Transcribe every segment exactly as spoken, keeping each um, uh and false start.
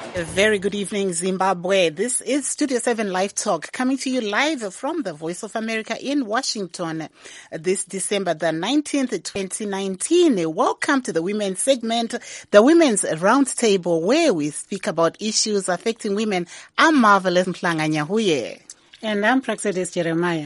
A very good evening, Zimbabwe. This is Studio seven Live Talk, coming to you live from the Voice of America in Washington this December the nineteenth, twenty nineteen. Welcome to the Women's segment, the Women's Roundtable, where we speak about issues affecting women. I'm Marvelous Mhlanga-Nyahuye. And I'm Praxedis Jeremiah.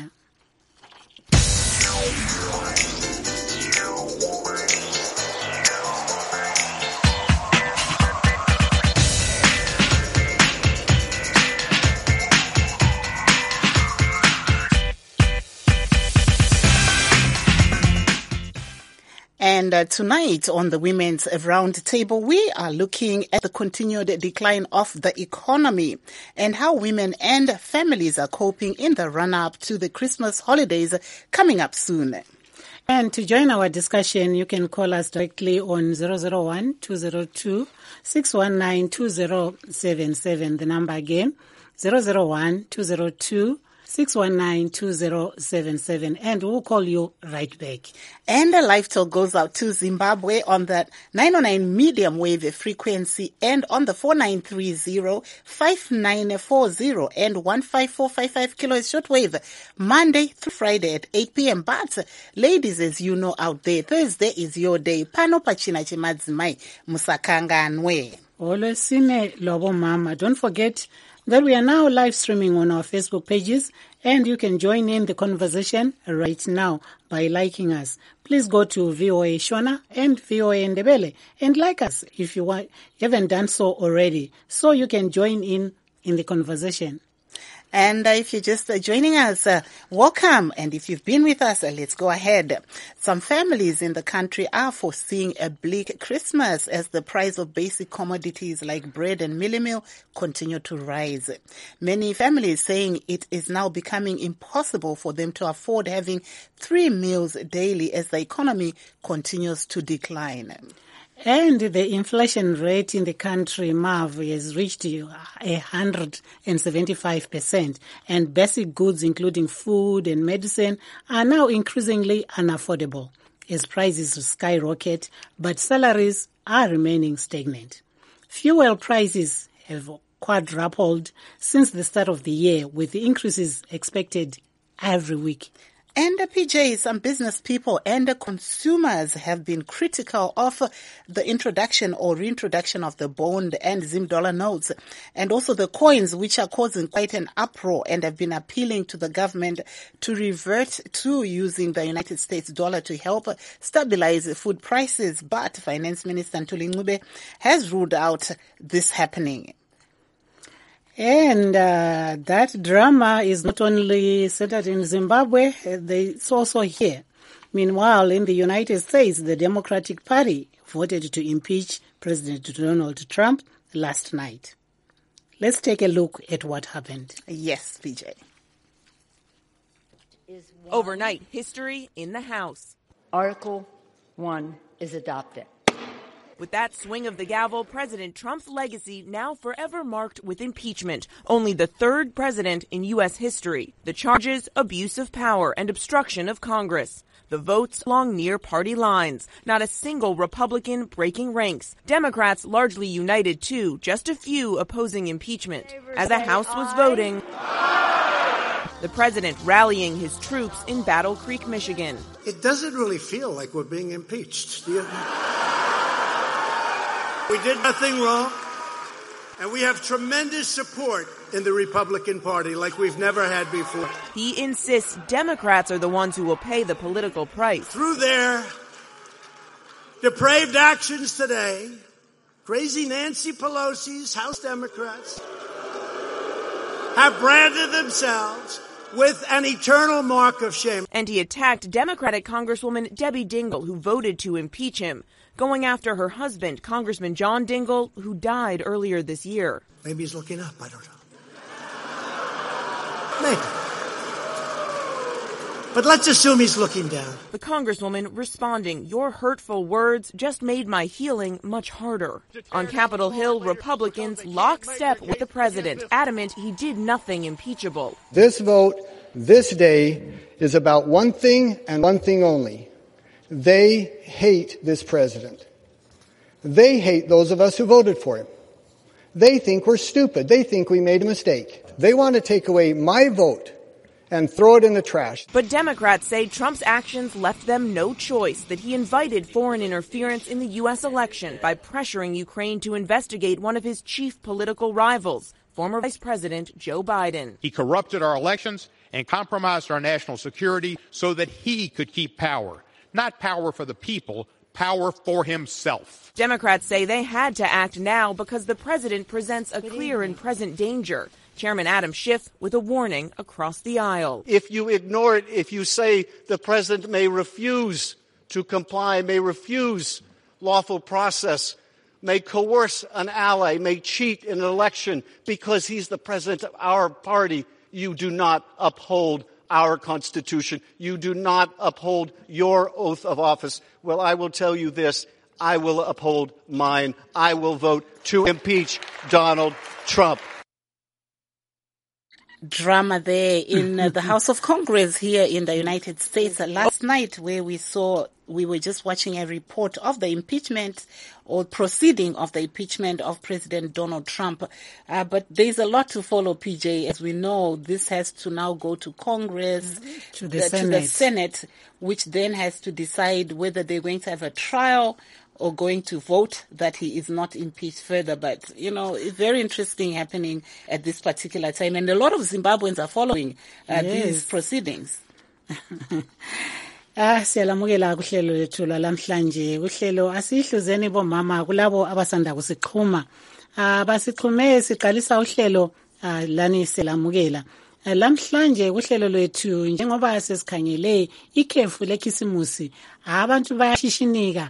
And uh, tonight on the Women's Roundtable, we are looking at the continued decline of the economy and how women and families are coping in the run-up to the Christmas holidays coming up soon. And to join our discussion, you can call us directly on zero zero one, two zero two, six one nine, two zero seven seven. The number again, zero zero one, two zero two, six one nine, two zero seven seven, and we'll call you right back. And the live talk goes out to Zimbabwe on the nine oh nine medium wave frequency and on the four nine three zero, five nine four zero and one five four five five kilohertz shortwave, Monday through Friday at eight p.m. But ladies, as you know out there, Thursday is your day. Pano pachina chemadzimai musakanganwe. Always sine lobo mama. Don't forget that we are now live streaming on our Facebook pages, and you can join in the conversation right now by liking us. Please go to V O A Shona and V O A Ndebele and like us if you, want, you haven't done so already, so you can join in in the conversation. And uh, if you're just uh, joining us, uh, welcome. And if you've been with us, uh, let's go ahead. Some families in the country are foreseeing a bleak Christmas as the price of basic commodities like bread and mealie meal continue to rise. Many families saying it is now becoming impossible for them to afford having three meals daily as the economy continues to decline. And the inflation rate in the country, Marv, has reached one hundred seventy-five percent. And basic goods, including food and medicine, are now increasingly unaffordable as prices skyrocket, but salaries are remaining stagnant. Fuel prices have quadrupled since the start of the year, with the increases expected every week. And uh, P J, some business people and uh, consumers have been critical of uh, the introduction or reintroduction of the bond and Zim dollar notes and also the coins, which are causing quite an uproar, and have been appealing to the government to revert to using the United States dollar to help uh, stabilize food prices. But Finance Minister Ntuli Ncube has ruled out this happening. And uh, that drama is not only centered in Zimbabwe, it's also here. Meanwhile, in the United States, the Democratic Party voted to impeach President Donald Trump last night. Let's take a look at what happened. Yes, P J. Overnight history in the House. Article one is adopted. With that swing of the gavel, President Trump's legacy now forever marked with impeachment, only the third president in U S history. The charges, abuse of power and obstruction of Congress. The votes along near party lines. Not a single Republican breaking ranks. Democrats largely united too, just a few opposing impeachment. As the House was voting, the president rallying his troops in Battle Creek, Michigan. It doesn't really feel like we're being impeached, do you? We did nothing wrong, and we have tremendous support in the Republican Party like we've never had before. He insists Democrats are the ones who will pay the political price. Through their depraved actions today, crazy Nancy Pelosi's House Democrats have branded themselves with an eternal mark of shame. And he attacked Democratic Congresswoman Debbie Dingell, who voted to impeach him, going after her husband, Congressman John Dingell, who died earlier this year. Maybe he's looking up, I don't know. Maybe. But let's assume he's looking down. The Congresswoman responding, "Your hurtful words just made my healing much harder." On Capitol Hill, Republicans lockstep with the president, adamant he did nothing impeachable. This vote, this day, is about one thing and one thing only. They hate this president. They hate those of us who voted for him. They think we're stupid. They think we made a mistake. They want to take away my vote and throw it in the trash. But Democrats say Trump's actions left them no choice, that he invited foreign interference in the U S election by pressuring Ukraine to investigate one of his chief political rivals, former Vice President Joe Biden. He corrupted our elections and compromised our national security so that he could keep power. Not power for the people, power for himself. Democrats say they had to act now because the president presents a clear and present danger. Chairman Adam Schiff with a warning across the aisle. If you ignore it, if you say the president may refuse to comply, may refuse lawful process, may coerce an ally, may cheat in an election because he's the president of our party, you do not uphold our Constitution. You do not uphold your oath of office. Well, I will tell you this. I will uphold mine. I will vote to impeach Donald Trump. Drama there in uh, the House of Congress here in the United States uh, last night, where we saw, we were just watching a report of the impeachment or proceeding of the impeachment of President Donald Trump. Uh, but there's a lot to follow, P J. As we know, this has to now go to Congress, mm-hmm. to, the the, Senate. to the Senate, which then has to decide whether they're going to have a trial or going to vote that he is not impeached further. But, you know, it's very interesting happening at this particular time. And a lot of Zimbabweans are following uh, yes. these proceedings. Ah, siyalamukela kuhlelo lethu lamhlanje. Kuhlelo asihluzeni bomama kulabo abasanda kusiqhuma. Ah, basixhume siqalisa uhlelo lani silamukela. Lamhlanje kuhlelo lwethu njengoba sesikhangele ikhefu lekhisimusi, abantu bayashishinika.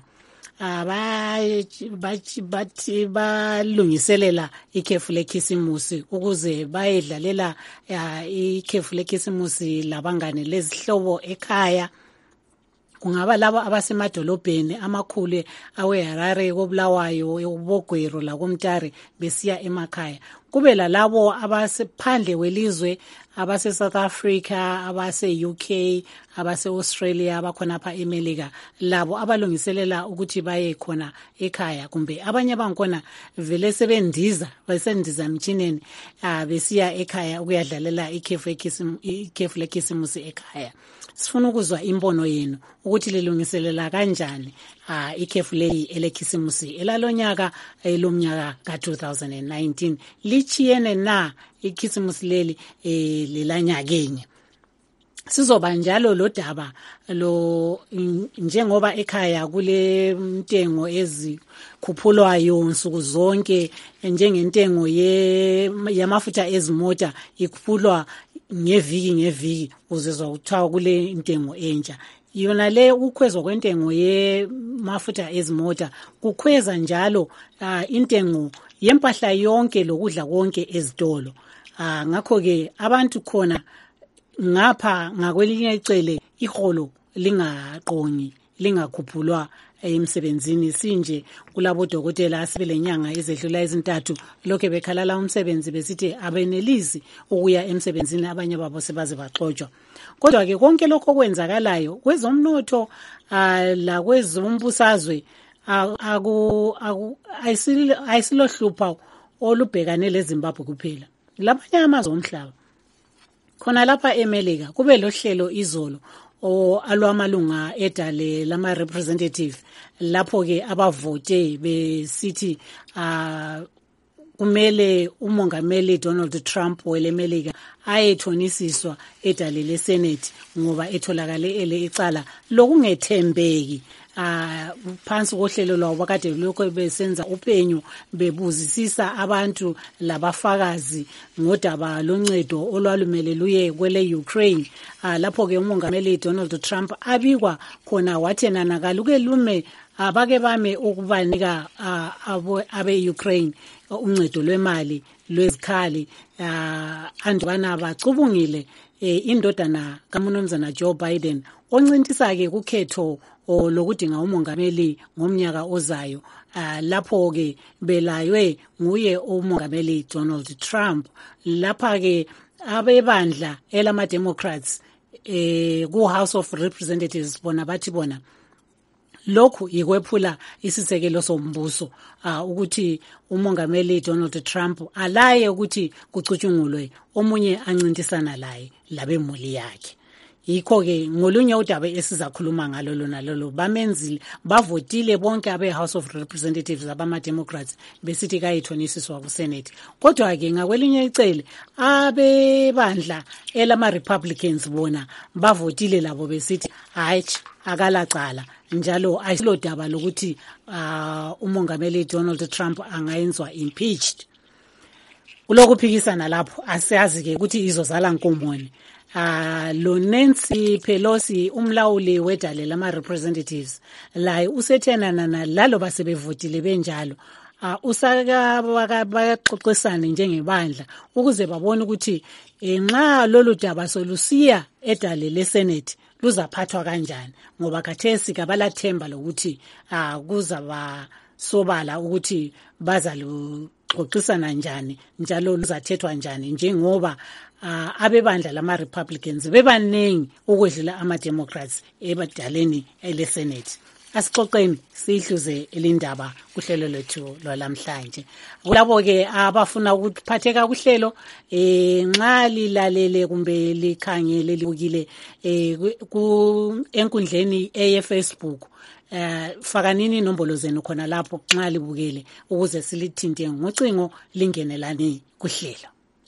bathi balungiselela ikhefu lekhisimusi ukuze bayedlalela ikhefu lekhisimusi labangane lezihlobo ekhaya. Kungaba labo abasemadolobheni amakhulu aweHarare, koBulawayo, eBogwero lakoMtare besiya emakhaya. Kube lalabo abasephandle welizwe, abase South Africa, abase U K, abase Australia, abakhona pha eMelika, labo abalungiselela ukuthi baye khona ekhaya. Kumbe abanye bankona vele sebendiza, basendiza mchineni besiya ekhaya ukuyadlalela ikhefu lekhisimusi ekhaya. Sifuna ukuzwa imbono yenu ukuthi lilungiselela kanjani ah ikhefu leyi elekhisimusi elalonyaka elomnyaka ka two thousand nineteen. Lichiyene na ikhisimusi leli eh lelanyakenye. Sizoba njalo lo daba lo njengoba ekhaya kule mtengo ezikhuphulwayo nsuku zonke, njengentengo ye yamafutha ezimota ikhuphulwa ngeviki ngeviki uzezwa kuthiwa kule intengo entsha. Yona le ukukhwezwa kwentengo yemafutha ezimota kukhweza njalo uh, intengo yempahla yonke lokudla konke ezitolo. Uh, ngakho ke abantu khona ngapha ngakwelinye icele iholo lingaqongi, lingakhuphulwa emsebenzini. Sinje kulabo dokotela asebelenyanga ezedlula ezintathu lokho bekhalala umsebenzi besithi abenelisi ukuya emsebenzini, abanye babo sebaze baxotswa. Kodwa ke konke lokho kwenzakalayo kwezomnotho uh, la kwezombusazwe aku ayisilo hlupha olubhekane leZimbabwe kuphela, labanye amazwe omhlaba. Khona lapha eMelika kube lohlelo izolo o alwamalunga edale lama representative, lapho ke abavote besithi uh, kumele umongameli Donald Trump welemelika ayethonisiswa edale le Senate ngoba etholakale ele icala lokungethembeki uh, phansi kohlelo lwawo bakade lokho besenza upenyo bebuzisisa abantu labafakazi ngodaba loncedo olwalumele luye kwele Ukraine. Uh, lapho ke umongameli Donald Trump abikwa khona wathena nakaluke lume abake bame ukubanika uh, abe Ukraine uncedo lwemali lwezikhali uh, andibana bacubungile eh, indodana kaMnumzana Joe Biden oncintisa ke kukhetho lokudinga umongameli ngomnyaka ozayo. Uh, lapho ke belaywe nguye umongameli Donald Trump. Lapha ke abebandla elama Democrats eh ku House of Representatives bona bathi bona lokhu ikwephula isisekelo sombuso uh, ukuthi umongameli Donald Trump alaye ukuthi kucutshungulwe omunye ancintisana laye labemuli yakhe. Yikho ke ngolunye udaba esizakhuluma ngalo lona lolo bamenzile bavotile bonke abe House of Representatives abama Democrats besithi kayithonisiswa ku Senate. Kodwa ke ngakwelinye icele abebandla elama Republicans bona bavotile labo besithi hayi akalacala njalo ayilo daba lokuthi uh, umongameli Donald Trump angayenzwa impeached. Ulokuphikisana lapho asiyazi ke ukuthi izozala nkomoni. Uh, lo Nancy Pelosi umlawuli wedale lama representatives la usethenana nalalo basebevotile benjalo uh, usaka bayaxoxisana njengebandla ukuze babone ukuthi nxa lolu daba solusiya edale le Senate luzaphathwa kanjani ngoba khathesi kabalathemba lokuthi uh, kuzaba sobala ukuthi bazaluxoxisana njani njalo luzathethwa njani njengoba Uh, abebandla lama Republicans bebaningi ukwedlula ama Democrats ebadaleni ele Senate. Asixoxeni sihluze elindaba kuhlelo lethu lwalamhlanje. Kulabo ke abafuna ukuphatheka kuhlelo eh nxa lilalele kumbe likhangele libukile eh ku enkundleni eye Facebook eh fakanini inombolo zenu khona lapho nxa libukele ukuze silithinte ngocingo lingenelani kuhlelo.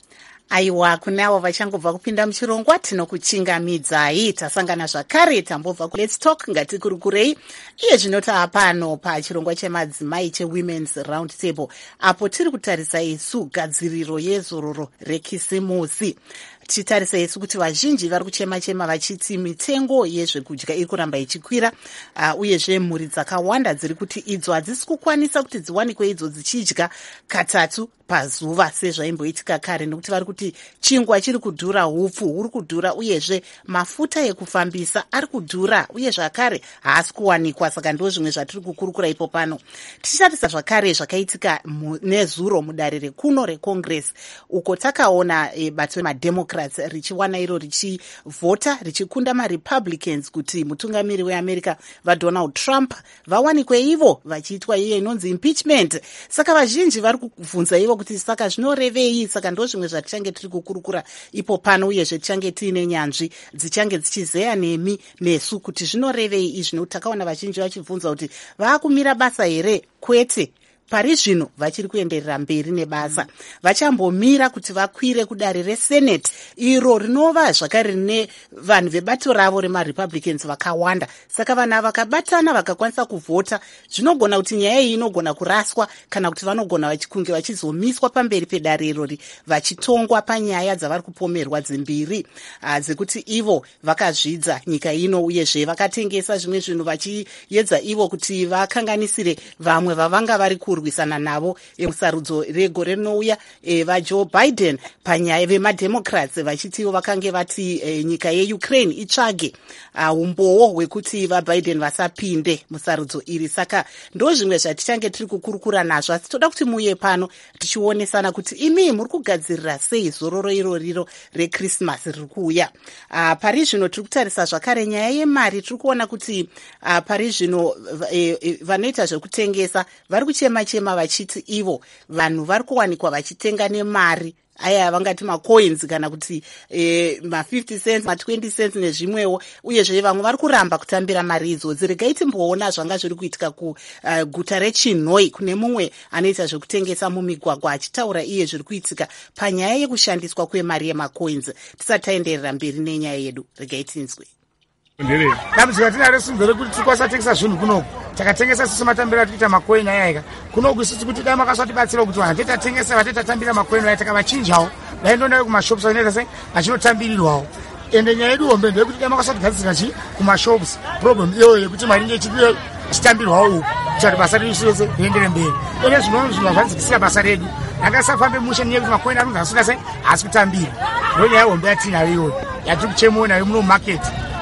Aiwa kunawo vachangobva kupinda muchirongwa tinokuchingamidzai tasangana zvakare tambobva ku Let's Talk ngatikurukurei iye zvinota pano pachirongwa chemadzimai cheWomen's Round Table apo tiri kutarisa isu gadziriro yezororo rekisimusi. Tichitarisa isu kuti vazhinji vari kuchema chema vachiti mitengo yezvekudya iri kuramba ichikwira uh, uyezve mhuri dzakawanda dziri kuti idzo hadzisi kukwanisa kuti dziwanikwe idzo dzichidya katatu pazuva sezvaimboitika kare nekuti vari kuti chingwa chiri kudhura, hupfu huri kudhura, uyezve mafuta ekufambisa ari kudhura uye zvakare haasi kuwanikwa. Saka ndo zvimwe zvatiri kukurukura ipo pano. Tichitarisa zvakare zvakaitika nezuro mudare rekuno reCongress uko takaona e, bato remademocrats richiwana iro richivhota richikunda maRepublicans kuti mutungamiri weAmerica vaDonald Trump vawanikwe ivo vachiitwa iye inonzi impeachment. Saka vazhinji vari kubvunza ivo kuti saka zvinorevei. Saka ndo zvimwe zvatichange tiri kukurukura ipo pano uyezve tichange tiine nyanzvi dzichange dzichizeya nemi nesu kuti zvinorevei izvi nokuti takaona vazhinji vachibvunza kuti vaakumira basa here kwete. Pari zvino vachiri kuenderera mberi nebasa vachambomira kuti vakwire kudare reSenate iro rinova zvakare rine vanhu vebato ravo remaRepublicans vakawanda. Saka vanhu vakabatana vakakwanisa kuvhota zvinogona kuti nyaya iyi inogona kuraswa kana kuti vanogona kunge vachizomiswa pamberi pedare irori vachitongwa panyaya dzavari kupomerwa dzimbiri uh, dzekuti ivo vakazvidza nyika ino uyezve vakatengesa zvimwe zvinhu vachiedza ivo kuti vakanganisire vamwe vavanga vari ku kurwisana navo emusarudzo regore rinouya e, vaJoe Biden panyaya vemademocrats vachitiwo vakange vati e, nyika yeUkraine itsvage umbowo uh, hwekuti vaBiden vasapinde musarudzo iri. Saka ndo zvimwe zvatichange tiri kukurukura nazvo asi toda kuti muye pano tichionesana kuti imi muri kugadzirira sei zororo iroriro reChristmas riri kuuya. Uh, pari zvino tiri kutarisa zvakare nyaya yemari. Tiri kuona kuti uh, pari zvino e, e, vanoita zvekutengesa vari kuchema chema vachiti ivo vanhu vari kuwanikwa vachitenga nemari aya vangati macoins kana kuti eh, ma fifty cents ma twenty cents nezvimwewo uyezve vamwe vari kuramba kutambira mari idzodzi. Regai timboona zvanga zviri kuitika ku uh, guta reChinhoi kune mumwe anoita zvekutengesa mumigwagwa achitaura iye zviri kuitika panyaya yekushandiswa kwemari yemacoins. Tisati taenderera mberi nenyaya yedu regai tinzwe. Ndiri dambudziko tinaro sinzere kuti tikwanisa tengesa zvinhu kunoku takatengesa sisi matambira tuita macoin aya kunoku sisi kuti dai makasati batsira kuti vanhu tatengesa vateta tambira macoin aya takavachinjawo vaindondayo kumashops anoita sei achinotambirirwawo. Ende nyaya yedu hombe ndeyekuti dai makasati gadzira chi kumashops problem iyoyo yekuti mari ngechipiwe chitambirwawo kuti basa redu sese riendere mberi. Ende zvinono zvinhu zvanzikisira basa redu angasafambe mushe nyaya yekuti macoin anonzi asina sei haasi kutambira. Ndo nyaya hombe yatinayo iyoyo yatiri kuchemowo nayo muno market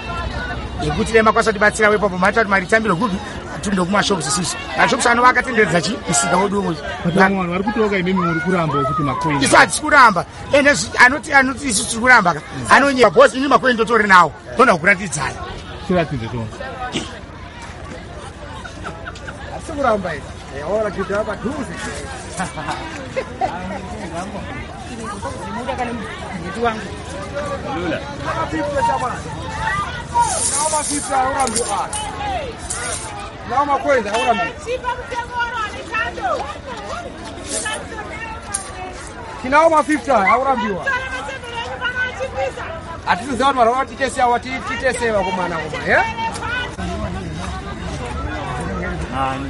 yekuti dai makwanisa kutibatsira wepo pamata kuti mari tambiro kuti tinde kumashops sisi mashops ano vakatenderedza chi isika wedu umwe vanhu vari kutoka imimi muri kuramba kuti macoin isati kuramba ende anoti anoti isi tiri kuramba anonyeva boss ini macoin ndotori nawo ndoda kukuratidzai tiratidze tonga kuramba ida yaona kuti hapa dhuze muda kana mtu wangu lula kama vipi jamani naomba vipi aurambi ah naomba kwenda aurambi kinaoma fifty aurambiwa atizoona mara wati kesi ya wati titesewa kumana kuma eh nani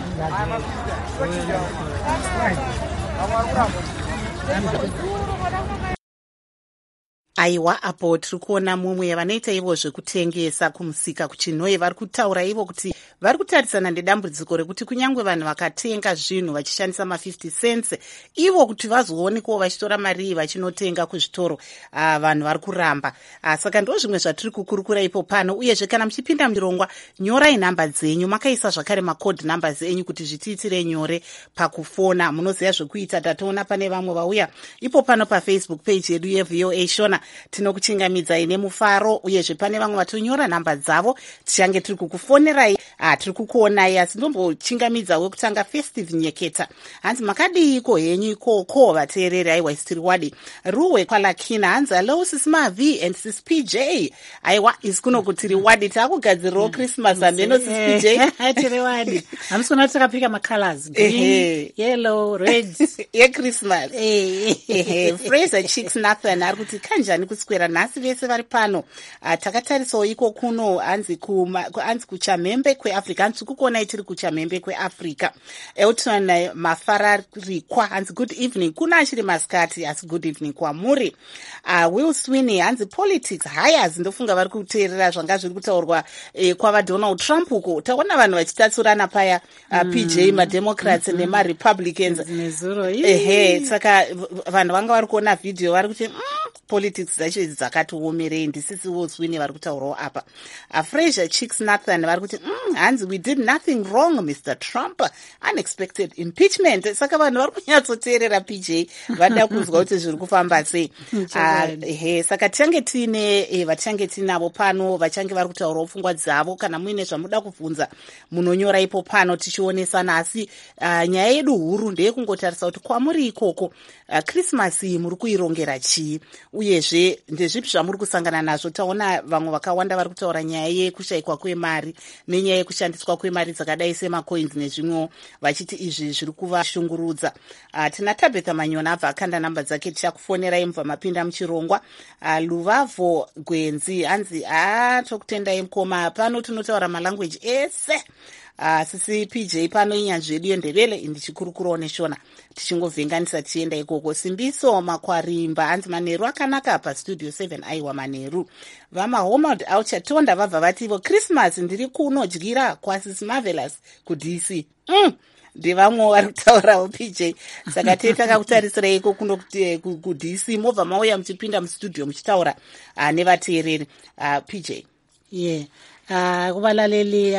aiwa apo tiri kuona mumwe vanoita ivo zvekutengesa kumusika kuchinhoye vari kutaura ivo kuti vari kutarisana nedambudziko rekuti kunyange vanhu vakatenga zvinhu vachishandisa ma-fifty cents ivo kuti vazoonekwawo vachitora mari iyi vachinotenga kuzvitoro uh, vanhu vari kuramba uh, saka ndo zvimwe zvatiri kukurukura ipo pano uyezve kana muchipinda muchirongwa nyorai nhamba dzenyu makaisa zvakare macode numbers enyu kuti zvitiitire nyore pakufona munoziva zvekuita. tatoona pane vamwe vauya ipo pano pafacebook page yedu yevoa shona tinokuchingamidzai nemufaro uyezve pane vamwe vatonyora nhamba dzavo tichange tiri kukufonerai ah, tiri kukuonai asi ndombochingamidzao wekutanga festive nyeketa hanzi makadiiko henyu ikoko vateereri aiwa isi tiri wadi ruwe kwalakina hanzi hello sis mavi and sis P J aiwa isi kuno kutiri wadi taakugadzirirawo christmas handeno sis P J tiri wadi hamusi kuona takapika macolors green yellow red yechristmas Fraser Chicks Nathan ari kuti kanjani kuswera nhasi vese vari pano uh, takatarisawo iko kuno hanzi hanzi kuchamhembe kweafrica hanzi kukuonai tiri kuchamhembe kweafrica Elton Mafararikwa hanzi good evening kuna achiri masikati asi good evening kwamuri. uh, Will Sweeney hanzi politics haya hazindofunga vari kuteerera zvanga zviri kutaurwa eh, kwava Donald Trump uko taona vanhu vachitatsurana paya uh, mm. P J mademocrats mm-hmm. nemarepublicans ehe saka vanhu vanga vari kuona vhidhiyo vari kuti mm, politics dzacho idzi dzakatiomerei ndisisi Will Sweeney vari kutaurawo apa. uh, Fraser Chicks Nathan vari kuti mm, hanzi we did nothing wrong Mister Trump, unexpected impeachment. Saka vanhu vari kunyatsoteerera P J vada kuzwa kuti zviri kufamba sei. uh, he saka tichange tiine eh, vatichange tiinavo pano vachange vari kutaurawo pfungwa dzavo kana muine zvamuda kubvunza munonyora ipo pano tichionesana asi uh, nyaya yedu huru ndeyekungotarisa kuti kwamuri ikoko uh, Christmas iyi muri kuirongera chii uyezve ndezvipi zvamuri kusangana nazvo. Taona vamwe vakawanda vari kutaura nyaya yekushayikwa kwemari nenyaya yekushandiswa kwemari dzakadai semacoins nezvimwewo vachiti izvi zviri kuvashungurudza. uh, tina Tabitha Manyona abva akanda namba dzake tichakufonerai mubva mapinda muchirongwa. uh, Luvavo Gwenzi hanzi ha tokutendai mukoma pano tinotaura malanguage ese. Uh, sisi P J pano inyanzvi yedu yendevele indichikurukurawo neshona tichingovhenganisa tichienda ikoko. Simbiso Makwarimba hanzi Maneru akanaka pastudio seven aiwa Maneru. VamaHomeout auchatonda vabva vati ivo Christmas ndiri kunodyira kwasisi Marvelous kuD C. mm. ndevamwe vari kutaurawo P J saka tee takakutarisira iko kuno kuD C mobva mauya muchipinda mustudio muchitaura uh, nevateereri. uh, P J yeah Ah uh, kubalaleli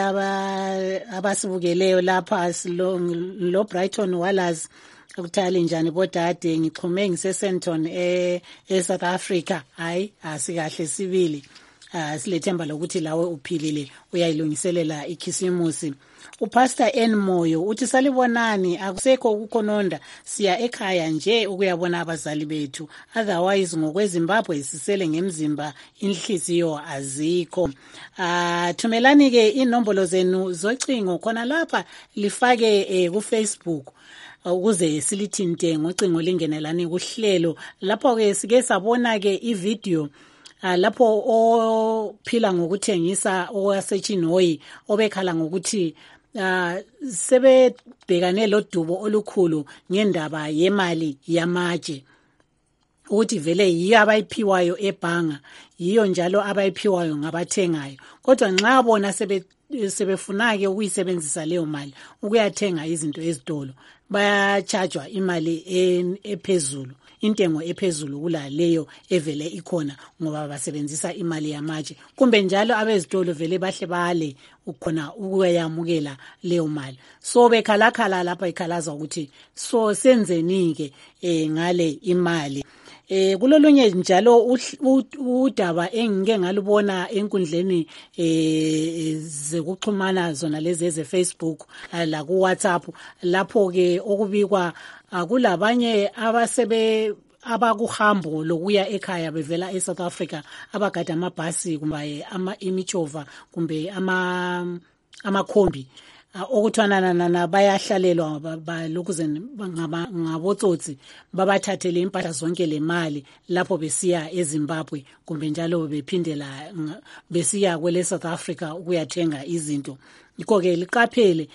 abasibukeleyo lapha lo, lo Brighton Wallace ukuthali njani bodade ngixhume ngiseSenton e, e South Africa. Hayi asikahle sibili. Ah uh, silethemba lokuthi lawe uphilile uyayilungiselela ikhisimusi. Upastor N Moyo uthi salibonani akusekho ukukhononda siya ekhaya nje ukuyabona abazali bethu otherwise ngokweZimbabwe sisele ngemzimba inhliziyo azikho. Ah uh, thumelani ke inombolo zenu zocingo khona lapha lifake eh, ku Facebook ukuze silithinte ngocingo lingenelani kuhlelo lapho ke sike sabona ke ivideo Uh, lapho ophila ngokuthengisa owasechinoyi obekhala ngokuthi uh, sebebhekane lodubo olukhulu ngendaba yemali yamatshe ukuthi vele yiyo abayiphiwayo ebhanga yiyo njalo abayiphiwayo ngabathengayo kodwa nxa bona sebe sebefuna ke ukuyisebenzisa leyo mali ukuyathenga izinto ezitolo bayachajwa imali ephezulu intengo ephezulu kula leyo evele ikhona ngoba basebenzisa imali yamatshe kumbe njalo abezitolo vele bahle bale ukhona ukuyamukela leyo mali so bekhalakhala lapha ikhalaza ukuthi so senzeni ke eh, ngale imali eh kulolunye njalo udaba engike ngalubona enkundleni eh zekuxhumana zona lezi ze Facebook la ku WhatsApp lapho ke okubikwa kulabanye abasebe abakuhambo lokuya ekhaya bevela eSouth Africa abagada amabhasi kumbe ama imichova kumbe ama amakhombi okuthwana na bayahlalelwa balokuze ngabotsotsi babathathele impahla zonke le mali lapho besiya eZimbabwe kumbe njalo bephindela besiya kwele South Africa ukuyathenga izinto. Yikho ke liqaphele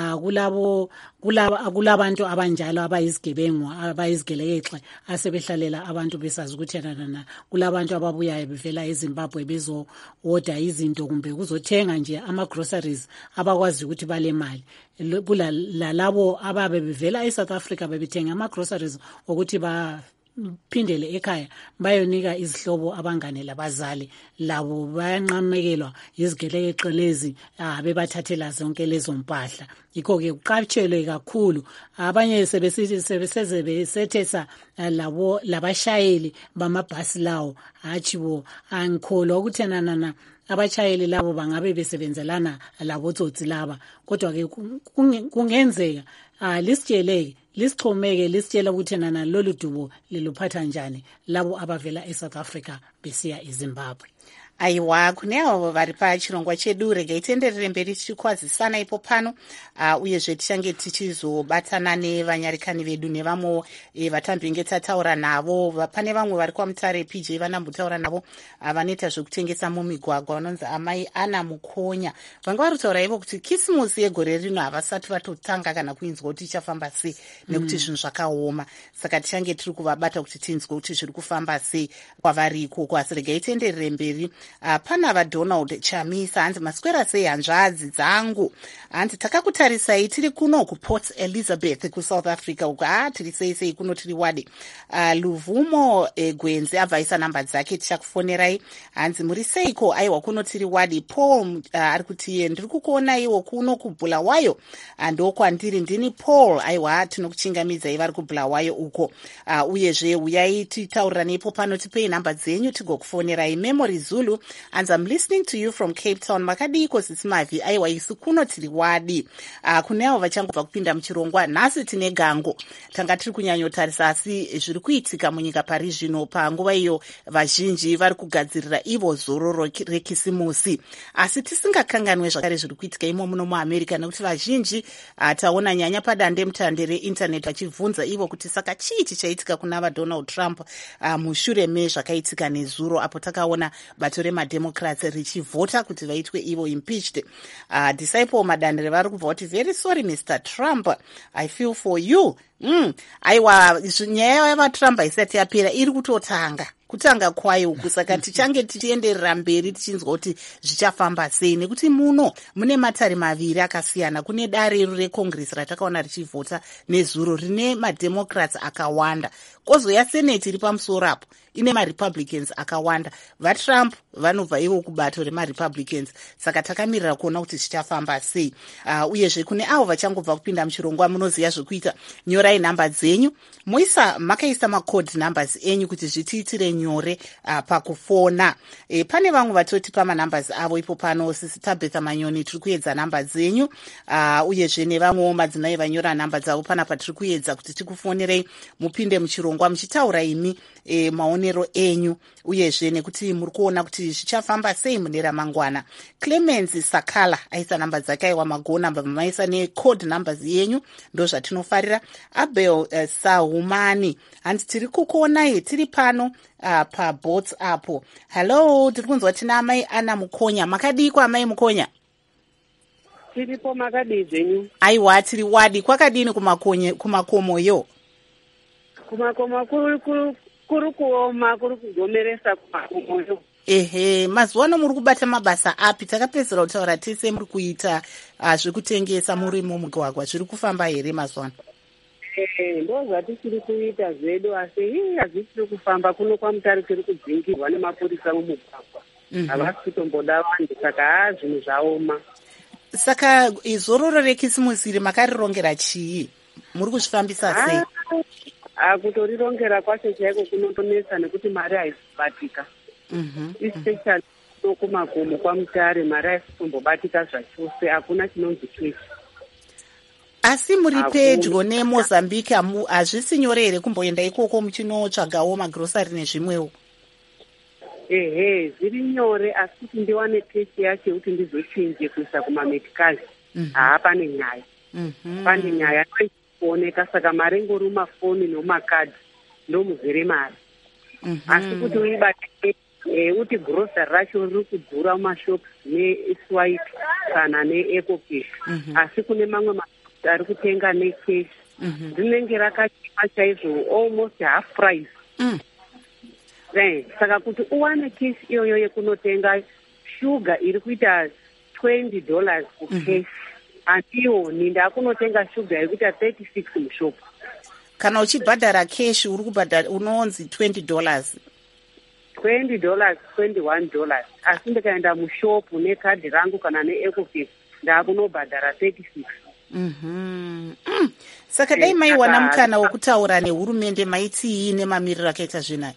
kulabo kulaba kulabantu abanjalo abayizigebengu abayizigelekexe asebehlalela abantu besazi ukuthi na kulabantu ababuyayo bevela eZimbabwe bezo order izinto kumbe kuzothenga nje ama groceries abakwazi ukuthi bale mali kula lalabo ababe bevela eSouth Africa bebethenga ama groceries ukuthi ba phindele ekhaya bayonika izihlobo abangane labazali labo bayanqamekelwa izigelekeqe lezi bebathathela zonke lezo mpahla. Yikho ke uqatshelwe kakhulu abanye sebesithi sebeseze besethesa labo labashayeli bamabhasi lawo hachibo angikholwa ukuthi nana abachayeli labo bangabe besebenzelana labotsotsi laba kodwa ke kungenzeka lisitsheleke lisixhomeke lisitshela ukuthi nana lolu dubo liluphatha njani labo abavela eSouth Africa besiya eZimbabwe. Aiwa kuneavo vari pachirongwa chedu regai tienderere mberi tichikwazisana ipo pano uh, uyezve tichange tichizobatana nevanyarikani vedu nevamwe e, vatambi inge tataura navo. Pane vamwe vari kwamutare P J vanambotaura navo uh, vanoita zvekutengesa mumigwagwa vanonzi amai Ana Mukonya. Vanga vari kutaura ivo kuti kisimusi yegore rino havasati vatotanga kana kuinzwa kuti ichafamba sei nekuti zvinhu zvakaoma. Saka tichange tiri kuvabata kuti tinzwe kuti zviri kufamba sei kwavari ikoko. Asi regai tienderere mberi. Uh, pana vaDonald Chamisa hanzi maswera sei hanzvadzi dzangu hanzi takakutarisai tiri kuno kuPort Elizabeth kuSouth Africa uko ah tiri sei sei kuno tiri wadi. uh, Luvumo eh, Gwenzi abvaisa namba dzake tichakufonerai hanzi muri seiko aiwa kuno tiri wadi. Paul uh, ari kuti ndiri kukuona iwo kuno kuBulawayo ndokwandiri ndini Paul aiwa tinokuchingamidzai vari kuBulawayo uko. uh, uyezve uyai titaurira ipo pano tipei namba dzenyu tigokufonerai. Memory Zulu and I'm listening to you from Cape Town. Makadiko sisimavi aiwa isu kuno tiri wadi. Uh, kuneavo vachangobva kupinda muchirongwa nhasi tine gango tanga tiri kunyanyotarisa asi zviri kuitika munyika pari zvino. Panguva iyo vazhinji vari kugadzirira ivo zororo rekisimusi asi tisingakanganwe zvakare zviri kuitika imo muno muAmerica nekuti vazhinji uh, taona nyanya padande mutande reinternet vachibvunza ivo kuti saka chii chichaitika kuna vaDonald Trump uh, mushure mezvakaitika nezuro apo takaona bato remademocrats richivhota kuti vaitwe ivo impeached. Uh, disciple madandre vari kubva kuti very sorry Mister Trump, I feel for you. Mm. Aiwa nyaya yavaTrump isati yapera iri kutotanga kutanga kwayo uku. Saka tichange tichienderera mberi tichinzwa kuti zvichafamba sei nekuti muno mune matare maviri akasiyana. Kune dare reCongress ratakaona richivhota nezuro rine mademocrats akawanda, kozoya senate iri pamusoro apo ine maRepublicans akawanda. VaTrump vanobva ivo kubato remaRepublicans, saka takamirira kuona kuti zvichafamba sei. Uh, uyezve kune avo vachangobva kupinda muchirongwa munoziva zvekuita. Nyorai namba dzenyu, muisa makaisa macode numbers enyu kuti zvitiitire nyore uh, pakufona. E, pane vamwe vatotipa manumbers avo ipo pano. Sisi Tabitha Manyoni tiri kuedza namba dzenyu. Uh, uyezve nevamwewo madzimai vanyora namba dzavo pana patiri kuedza kuti tikufonerei mupinde muchirongwa muchitaura imi e, maonero enyu uyezve nekuti muri kuona kuti zvichafamba sei mune ramangwana. Clemens Sakala aisa namba dzake aiwa magona maisa necode numbers yenyu ndo zvatinofarira. Abel uh, Sahumani hanzi tiri kukuonai tiri pano uh, pabots apo. Hello, tiri kunzwa tina amai Ana Mukonya. Makadikwa amai Mukonya? Tiripo makadii zvenyu? Aiwa tiri wadi. Kwakadini kumakonye kumakomoyo? Kumakomo kuri kuri kuri kuoma kuri kugomeresa kumakomoyo. Ehe, mazuwano muri kubata mabasa api? Takapedzera kutaura tese muri kuita uh, zvekutengesa muri mumugwagwa zviri kufamba here mazuwano? Eh, ndo zvati tiri kuita zvedu asi ii hazvisiri kufamba. Kuno kwamutare tiri kudzingirwa nemapurisa mumugwagwa. Havasi kutomboda vanhu saka haa zvinhu zvaoma. Saka zororo rekisimusi iri makarirongera chii? Muri kuzvifambisa sei? akutorirongera kwacho chaiko kunotonetsa nekuti mari haisibatika. Especially kumagomo kwaMutare mari haisitombobatika zvachose, hakuna chinonzi keshi. Asi muri pedyo neMozambique, hazvisi nyore here kumboenda ikoko muchinotsvagawo magrosari nezvimwewo? Ehe, zviri nyore, asi kuti ndiwane keshi yacho yekuti ndizochinje kuisa kumamedicals. Haa, pane nyaya. Pane nyaya kuoneka, saka mari ngori mumafoni nomumakadhi ndomuzere mari. Asi kuti uibate uti grosari racho riri kudhura mumashops neSwipe kana neEcocash. Asi kune mamwe ari kutenga nekeshi rinenge rakachipa chaizvo, almost half price. Saka kuti uwane keshi iyoyo yekunotenga shuga iri kuita twenty dollars kukeshi, andioni ndakunotenga shuga iri kuita thirty-six mushopu. Kana uchibhadhara keshi uri kubhadhara unonzi twenty dollars. twenty dollars, twenty-one dollars. Asi ndikaenda mushopu nekadhi rangu kana neEcocash ndakunobhadhara thirty-six. Mhm. Mm. Saka dai maiwana mukana wokutaura nehurumende maitii nemamiriro akaita zvinai?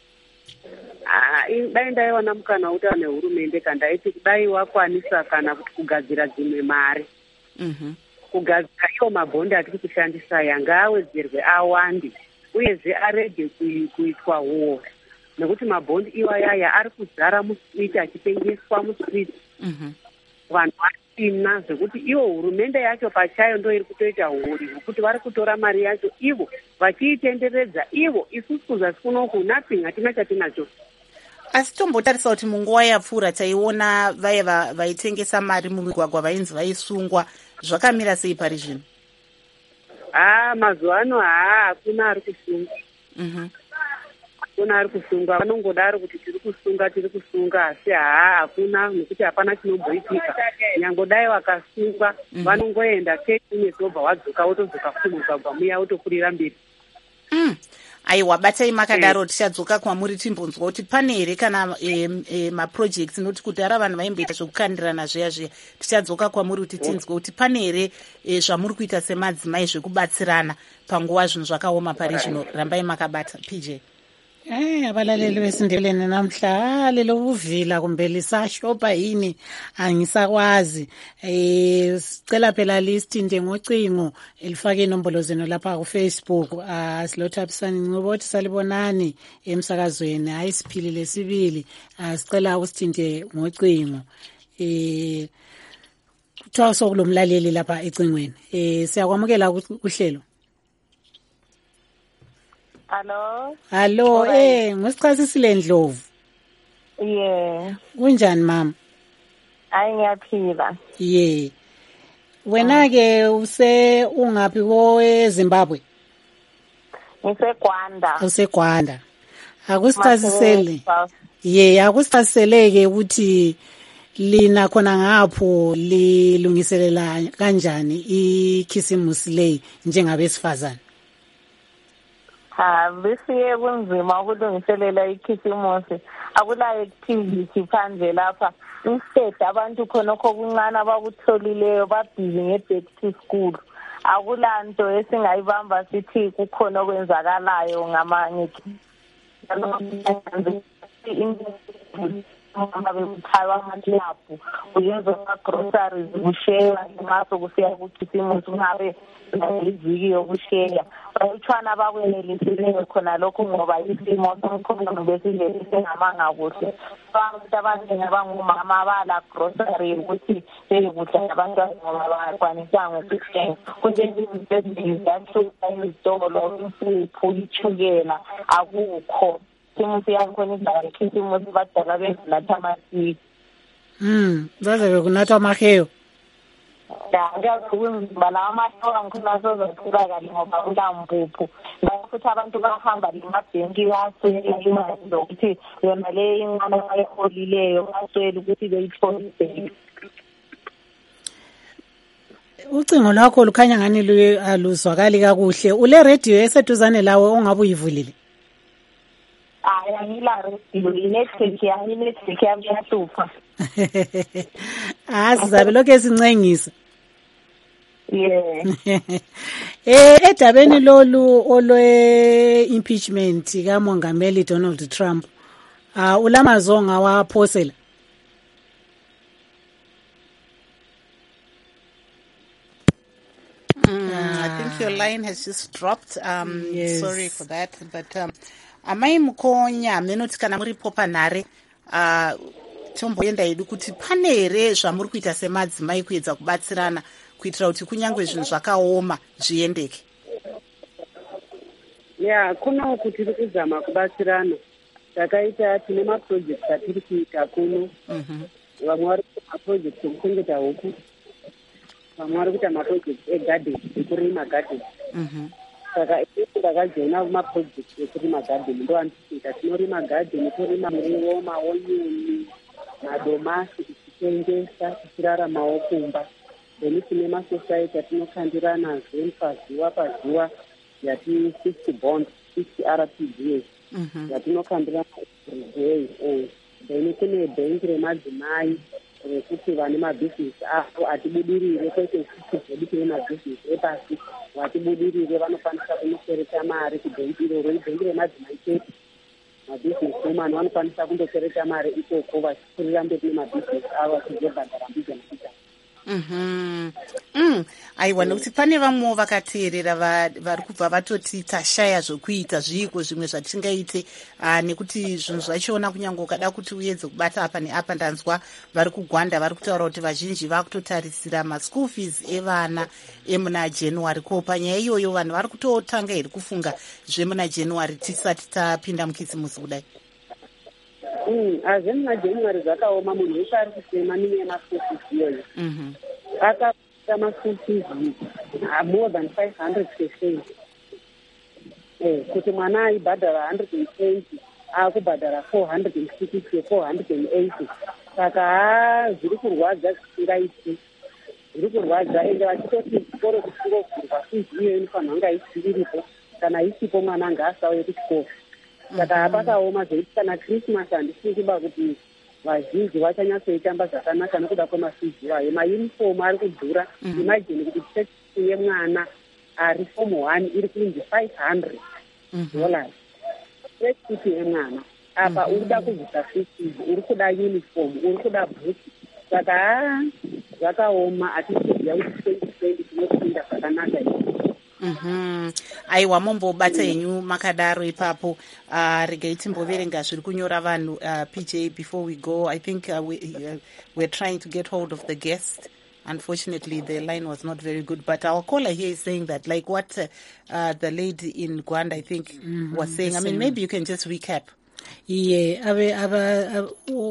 Ah, dai ndaiwana mukana wokutaura nehurumende kandaiti kudai wakwanisa kana kuti kugadzira dzimwe mari. Mhm. Kugadzira iyo mabhondi atiri kushandisa yanga awedzerwe awande uyezve arege kuitwa huo, nekuti mabhondi iwayaya ari kuzara muswiti achitengeswa muswiti. Mhm. Vanhu vasina zvekuti iwo hurumende yacho pachayo ndo iri kutoita huri hwekuti vari kutora mari yacho ivo vachiitenderedza ivo, isusu zasi kunoku nothing, hatina chatinacho. Asi tombotarisa kuti munguva yapfuura taiona vaya vaitengesa mari mumigwagwa vainzi vaisungwa, zvakamira sei pari zvino? Ah, mazuva ano haa, hakuna ari kusunga. Mhm. Hakuna ari kusunga, vanongodaro kuti tiri kusunga tiri kusunga, asi haa, hakuna, nekuti hapana chinomboitika. Nyangodai vakasunga vanongoenda ten minutes wobva wadzoka wotodzoka kumugwagwa muya wotokurira mberi. Mm. Aiwa, batai makadaro tichadzoka kwamuri timbonzwa kuti pane here kana e, e, maprojects noti kuti ara vanhu vaimboita zvekukandirana zviya zviya, tichadzoka kwamuri kuti tinzwe kuti pane here e, zvamuri kuita semadzimai zvekubatsirana panguva zvinhu zvakaoma pari zvino. Rambai makabata. P J. Eh, abalaleli besindebeleni namhla lelo uvila kumbe lisashopa yini angisakwazi. Eh, sicela phela listinde ngocingo elifake inombolo zenu lapha ku Facebook. Ah, silothabisani ngobothi salibonani emsakazweni, hayi siphilile sibili. Ah, sicela usithinte ngocingo. Eh, kuthiwa sokulomlaleli lapha ecingweni. Eh, siyakwamukela kuhlelo. Hello. Hello, eh, ngosichasisile Ndlovu. Yeah. Kunjani mama? Hayi ngiyaphila. Yeah. Wena ke use ungaphi ko eZimbabwe? NgiseGwanda. UseGwanda. Akusichasisele. Yeah, akusichaseleke ukuthi lina khona ngapho lilungiselela kanjani ikhisimusi le njengabesifazana. Ha, besiye kunzima ukulungiselela ikhisimusi. Akula activity phandle lapha. Instead abantu khonokho kuncane abakutholileyo babhizi ngeback to school. Akula nto esingayibamba sithi kukhona okwenzakalayo ngamanye. Ngabekuthaywa amalaphu uyenza ama-groceries kusheya ngaso kusiya kukhisimusi kungabe neviki yokusheya. Bayithwana bakwenelisileyo khona lokho ngoba isimo somkhumbulo besidlele singamanga kuhle. Abantu abaningi abangumama bala grocery ukuthi bekudla abantwana ngoba bakwanisanga ukuthenga. Kunjengezinto eziningi zahlupha izitolo, impuphu, ichukela akukho. Simusi yakhona indaba ikhisimusi badala benatha amasiki. Mm, zaze bekunatha amaheyo. Ya, ngiyakunzima la amaheyo angikhona sozothula kali ngoba ulampuphu. Futhi abantu bahamba lemabhenki baswele imali lokuthi yona le incane ayiholileyo baswele ukuthi beyitholise. Ucingo lwakho lukhanya ngani aluzwakali kakuhle. Ule radio eseduzane lawe ongabe uyivulile? Hayi, angila radio, network yami network yami yahlupha. Ah, sizabe lokho esincengisa. Yeah. eh edabeni lolu olwe impeachment kaMongameli Donald Trump ah uh, ulamazonga waphosela. Mm, I think your line has just dropped. Um, yes. Sorry for that. But um, amai mukonya menoti kana muri popa nare uh, tomboenda yedu kuti pane here zvamuri kuita semadzimai kuedza kubatsirana kuitira kuti kunyangwe zvinhu zvakaoma zviendeke. Yeah, kuno kuti tiri kuzama kubatsirana. Takaita tine maprojects atiri kuita kuno. Mhm. Vamwe vari kuita maprojects ekuchengeta huku. Vamwe vari kuita maprojects egarden, ekurima garden. Mhm. Saka isi ndakajoina maprojects ekurima garden ndo andikuita. Tinorima garden, torima muriwo, maonyeni, madomasi tichitengesa, tichiraramawo kumba. Then tine masociety atinokandirana zeni pazuva pazuva yati sixty bond, sixty R P G S. Mhm. Yatinokambirana every day. Then kune bhengi remadzimai rekuti vane mabhizinesi avo atibudirire kwete sisi zvedu tine mabhizinesi epasi vatibudirire vanokwanisa kunochereta mari kubhengi iroro ibhengi remadzimai chete. Mabhizinesi woman vanokwanisa kundochereta mari ikoko vachikurira mberi nemabhizinesi avo vachizobhadhara mbidzo nembidzo. Mhm. Mm. Aiwa nokuti pane vamwe vakateerera vari kubva vatoti tashaya zvokuita zviiko zvimwe zvatingaite uh, nekuti zvinhu zvachiona kunyange ukada kuti uedze kubata apa neapa ndanzwa vari kugwanda vari kutaura kuti vazhinji vakutotarisira maschool fees evana emuna January ko panyaya iyoyo vanhu vari kutotanga here kufunga zvemuna January tisati tapinda mukisimusi kudai. Mm, azvemuna January zvakaoma munhu wese ari kusema nine maschool fees iyoyo. Mhm. Akaita maschool fees more than five hundred percent. Eh, kuti mwana aibhadhara one hundred twenty akubhadhara four hundred sixty, four hundred eighty. Saka zviri kurwadza zvisingaiti. Zviri kurwadza ende vachitoti chikoro chisingovhurwa fees iyo inofanira kunge isiripo kana isipo mwana ngaasauye kuchikoro. Saka hapakaoma zvokuti kana Christmas handisii kuba kuti vazhinji vachanyatsoitamba zvakanaka nekuda kwemafizi vayo. Mayunifomu ari kudhura. Imagine kuti church yemwana ari form one iri kunzi five hundred dollars. Church yemwana apa uri kuda kubvisa fees, uri kuda uniform, uri kuda bhuku. Saka zvakaoma hatisiziva kuti twenty twenty tinopinda zvakanaka izvi. Mhm. Aiwa mombobata henyu makadaro ipapo uh, regai timboverenga zviri kunyora vanhu uh, P J before we go. I think uh, we, uh, we're trying to get hold of the guest. Unfortunately, the line was not very good. But our caller here is saying that, like what uh, uh, the lady in Gwanda, I think, mm-hmm, was saying. I mean, maybe you can just recap. Iye abe aba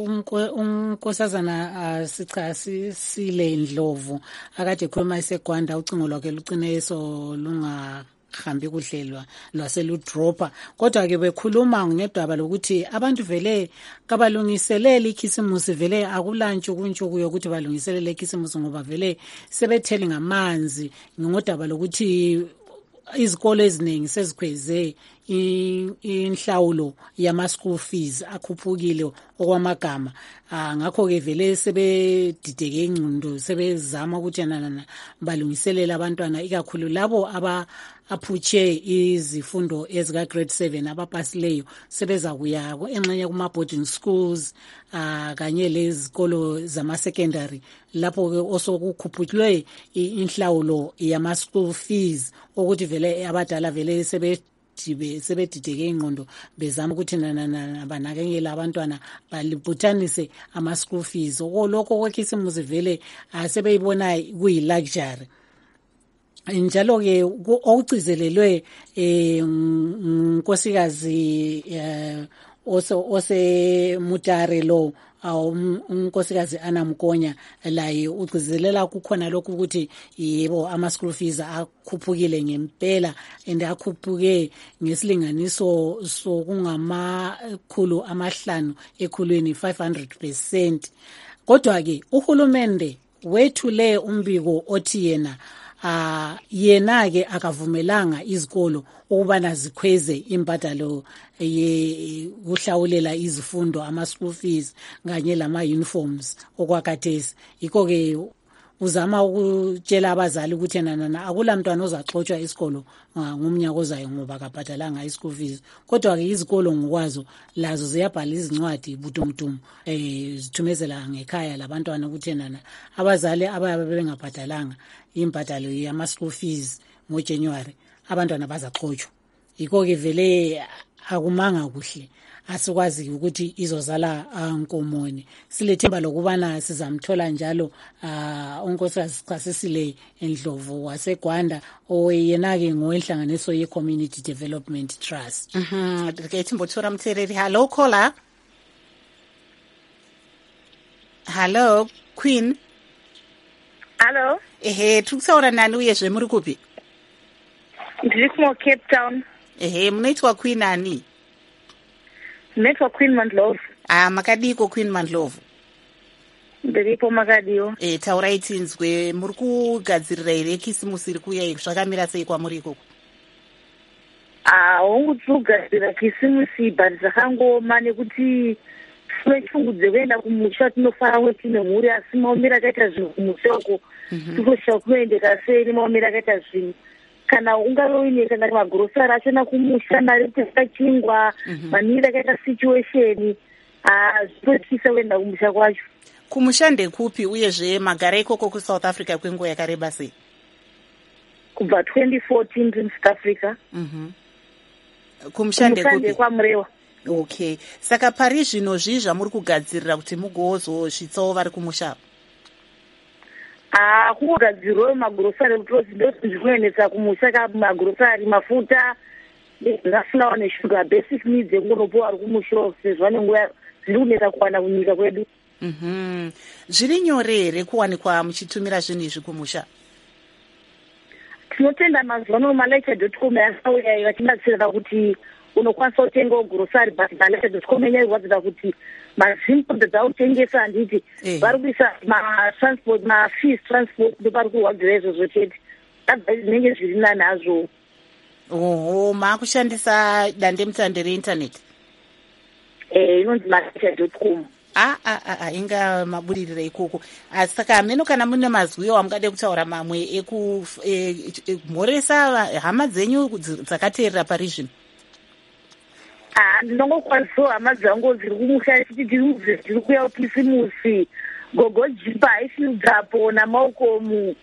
unkosazana sicha sile Ndlovu akade khuluma eseGwanda ucingo lwakhe lucine eso lunga hambi kuhlelwa lwaseludropa kodwa ke bekhuluma ngedaba lokuthi abantu vele kabalungiselele ikhisimusi vele akulantshu kuntshuku yokuthi balungiselele ikhisimusi ngoba vele sebethele ngamanzi ngodaba lokuthi izikole eziningi sezikhweze inhlawulo yama school fees akhuphukile okwamagama ngakho ke vele sebedideke ingcundo sebezama ukuthi nana balungiselela abantwana ikakhulu labo aba aphutshe izifundo ezika grade seven abapasileyo sebeza kuya enxenye kuma boarding schools kanye lezikolo zama secondary lapho ke osokukhuphukiwe inhlawulo yama school fees ukuthi vele abadala vele sebe dibe sebedideke ingqondo bezama ukuthi nana banakekela abantwana balibuthanise ama school fees lokho kwekhisimusi vele asebeyibona kuyi luxury. Njalo ke okucizelelwe unkosikazi ose ose Mutare lo unkosikazi Anamkonya laye ucizelela kukhona lokhu ukuthi yebo ama school fees akhuphukile ngempela and akhuphuke ngesilinganiso sokungama khulu amahlanu ekhulwini five hundred percent. Kodwa ke uhulumende wethule umbiko othi yena Uh, yena ke akavumelanga izikolo ukubana zikhweze imbadalo ye kuhlawulela izifundo ama school fees kanye lama uniforms okwakhathesi. Iko ke uzama ukutshela abazali ukuthi nana akula mntwana ozaxotshwa isikolo ngomnyaka ozayo ngoba akabhadalanga i-school fees. Kodwa ke izikolo ngokwazo lazo ziyabhala izincwadi butumtum eh zithumezela ngekhaya labantwana ukuthi nana abazali abayabe bengabhadalanga imbadalo yama-school fees ngoJanuary abantwana bazaxotshwa. Yiko ke vele akumanga kuhle, asikwazi ukuthi izozala nkomoni. Silethemba lokubana sizamthola njalo uh, unkosikazi Chasisile Ndlovu waseGwanda oyena ke ngowenhlanganiso ye Community Development Trust. Mhm, ngethi mbothora mthereri. Hello caller. Hello Queen. Hello. Ehe, tukusaura nani uye zve muri kupi? Ndiri kuma Cape Town. Ehe, munoitwa Queen nani? Munoitwa Queen Mandlovu. Ah, makadiko Queen Mandlovu. Ndiripo makadiwo. Eh, taurai tinzwe muri kugadzirira ere kisimusi iri kuuya zvakamira sei kwamuri ikoko? Ah, hongu tugadzira kisimusi but zvakangoma nekuti tinofungudze kuenda kumusha tinofara wetine mhuri asi maomera akaita zvinhu kumusha uko tikosha kuendeka sei nemaomera akaita zvinhu. Kana ungaroine kana magurosari achona kumusha mari dzakachingwa manira akaita situation ah zvotyisa kuenda kumusha kwacho. Kumusha ndekupi uyezve magara ikoko kuSouth Africa kwenguva yakareba sei? Kubva twenty fourteen ndiri South Africa. Mhm. Kumusha ndekupi? Kwamurewa. Okay. Saka pari zvino zvi zvamuri kugadzirira kuti mugozosvitsawo vari kumusha? Ah, kugadzirwa magurosari kuti ndozvinoendesa kumusha ka magurosari mafuta nezvinafuna neshuga basic needs ekunopuwa ari kumusha sezvo nenguva zviri kunetsa kuwana kunyika kwedu. Mhm. Zviri nyore here kuwanikwa muchitumira zvinhu izvi kumusha? Tinotenda mazuva ano malaysia dot com yasauya vatibatsira kuti unokwanisa kutenga gurosari but malaysia dot com yanyairwadzira kuti mazimpo dzautengesa handiti vari kuisa matransport mafees transport ndopari kurwadzira izvozvo chete zvinenge zviri nani hazvo. Oho, maakushandisa dandemutande reindaneti? Eh, inonzi malaysia dot com. Ah, ah, ah, inga mabudirira ikoko. Saka hameno kana mune mazwiyo amungade kutaura mamwe ekumhoresa hama dzenyu dzakateerera pari zvino? Ah, ndinongokwanisa hama dzangu dziri kumusha chiti ndiri kuya kukisimusi gogo jipa ifildapo namaokomu.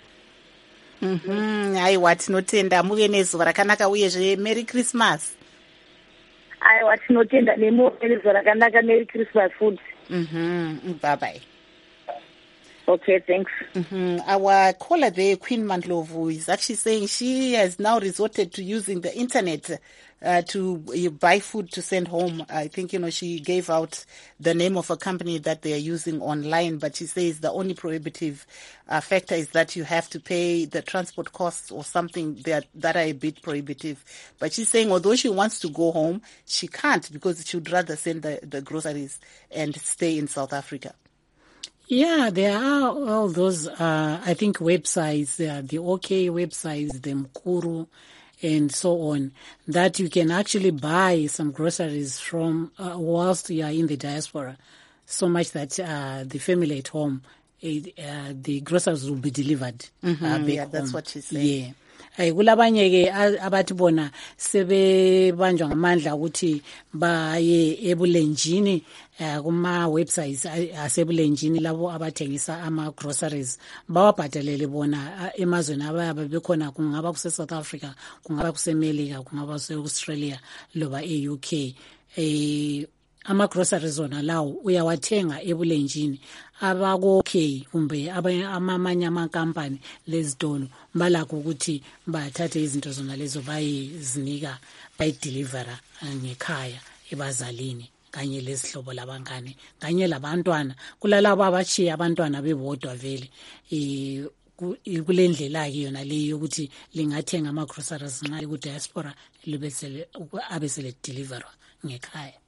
Mhm, aiwa tinotenda muve nezuva rakanaka uyezve Merry Christmas. Aiwa tinotenda nemuve nezuva rakanaka, Merry Christmas food. Mhm, bye bye. Okay, thanks. Mm-hmm. Our caller there, Queen Mandlovu, is actually saying she has now resorted to using the internet uh, to uh, buy food to send home. I think, you know, she gave out the name of a company that they are using online, but she says the only prohibitive uh, factor is that you have to pay the transport costs or something that, that are a bit prohibitive. But she's saying although she wants to go home, she can't because she would rather send the, the groceries and stay in South Africa. Yeah, there are all those, uh, I think, websites, uh, the OK websites, the Mkuru, and so on, that you can actually buy some groceries from uh, whilst you are in the diaspora, so much that uh, the family at home, uh, the groceries will be delivered. Mm-hmm, uh, back yeah, home. that's what she's saying. Yeah. Hey, kulabanye ke abathi bona sebebanjwa ngamandla ukuthi baye ebulenjini kuma websites asebulenjini labo abathengisa ama groceries bawabhadalele bona emazweni abayabe bekhona, kungaba kuse South Africa, kungaba kuse America, kungaba kuse Australia loba e U K. eh ama groceries ona lawo uyawathenga ebulenjini abako okay kumbe amanye amakampani lezitolo balakho ukuthi bathathe izinto zona lezo bayizinika bayideliver ngekhaya ebazalini kanye lezihlobo labangane kanye labantwana kulalabo abachiya abantwana bebodwa vele eh kulendlela ke yona leyo ukuthi lingathenga ama groceries nxa ku diaspora libesele abesele deliverwa ngekhaya.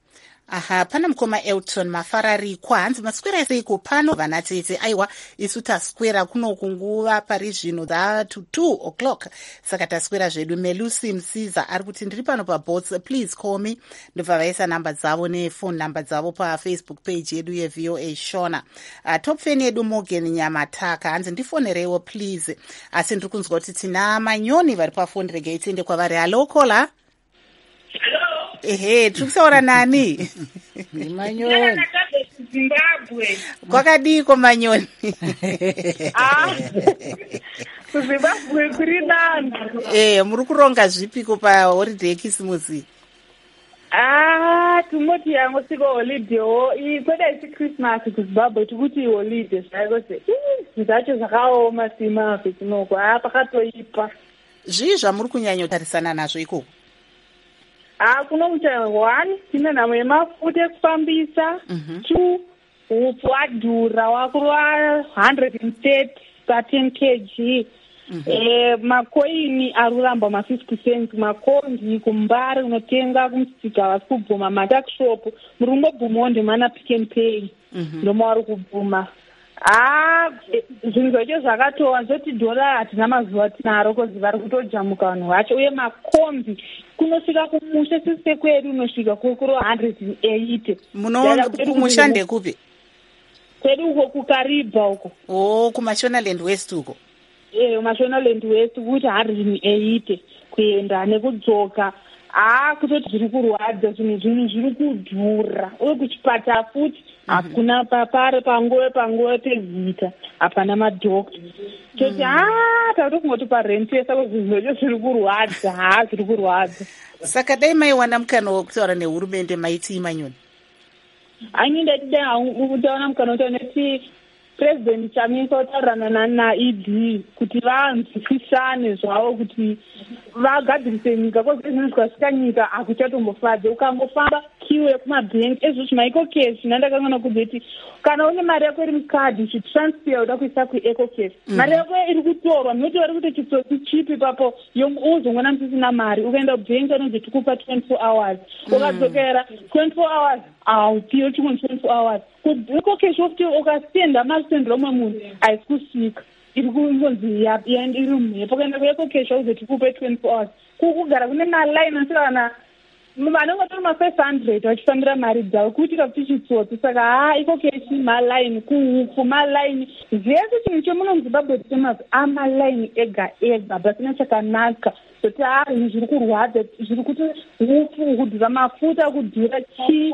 aha pana mukoma Elton Mafararikwa hanzi maswera seiko pano vanatete aiwa isu taswera kuno kunguva pari zvino datu two o'clock saka taswera zvedu. Melusi Msiza ari kuti ndiri pano pabots, please call me. Ndobva vaisa namba dzavo nefone namba dzavo pafacebook page yedu yeV O A Shona. Uh, top fan yedu Morgan Nyamataka hanzi ndifonerewo please, asi ndiri kunzwa kuti tina Manyoni vari pafoni. Regai tiende kwavari. Hello caller. Ehe, tiri kusaura nani? Manyoni. Zimbabwe. Kwakadiko Manyoni? Ah. Zimbabwe kuri nani? Eh, muri kuronga zvipiko pa holiday yekisimusi? Ah, tumoti yango siko holiday ho. I kwenda isi Christmas ku Zimbabwe tukuti holiday zvako se. Zvacho zvakaoma sima petinoko. Ah, pakatoipa. Zvii zvamuri kunyanya kutarisana nazvo ikoko? Ah, kuno mucha one, tine namo yemafuta ekufambisa. Two, upfu wadhura wakurwa one hundred thirty per ten kilograms. Eh, makoini aruramba ma fifty cents, makongi kumbari unotenga kumusika vari kubvuma matakshop murumbo bhumonde mana Pick n Pay ndomo vari kubvuma. Ah, zvinhu zvacho zvakatova zoti dhora hatina mazuva tinaro kozi vari kutojamuka vanhu vacho, uye makombi kunosvika kumusha sise kwedu unosvika kukuro one hundred eighty. Kumusha ndekupi? Kwedu uko kukaribha uko. Oh, kuMashonaland West uko. Eh, kuMashonaland West kuti one hundred eighty kuenda nekudzoka. Ah, kutoti zviri kurwadza, zvinhu zvinhu zviri kudhura, uye kuchipatara futi hakuna papare panguve panguve pezita hapana madhokta. Toti ah, takuti kungoti parenti yesa zvinhu zvacho zviri kurwadza, ha zviri kurwadza. Saka dai maiwana mukana wekutaura nehurumende maiti Manyoni? Ani ndati dai kutaura mukana wekutaura neti President Chamisa wataurana naE D kuti vanzwisisane zvavo kuti vagadzirise nyika, kozi zvinhu zvikasvika nyika hakuchatombofadze. Ukangofamba kiwe kumabhengi ezvozvi maEco Cash, nandakangana kuzoti kana une mari yako iri mukadhi uchitransfer uda kuisa kuEco Cash, mari yako iri kutorwa noti vari kuti chitsotsi chipi papo uzongona musisina mari, ukaenda kubhengi anonzi tikupa twenty-four hours, ukadzokera twenty-four hours haupiwe chimwe twenty-four hours. KuEco Cash wokuti ukasenda masendero umwe munhu haisi kusvika, iri kungonzi iri mhepo. Ukaenda kuEco Cash wauze tikupe twenty-four hours, kugara kune malaini anosvika kana vanenge tori ma-five hundred vachifambira mari dzavo kuitika kuti chitsotsi. Saka ha Eco Cash malaini, kuhuku malaini, zvese chinhu chemuno muZimbabwe tichemazi amalaini ega ega, pasina chakanaka. Zoti ha zvinhu zviri kurwadza, zviri kuti upfu kudhura, mafuta kudhura, chii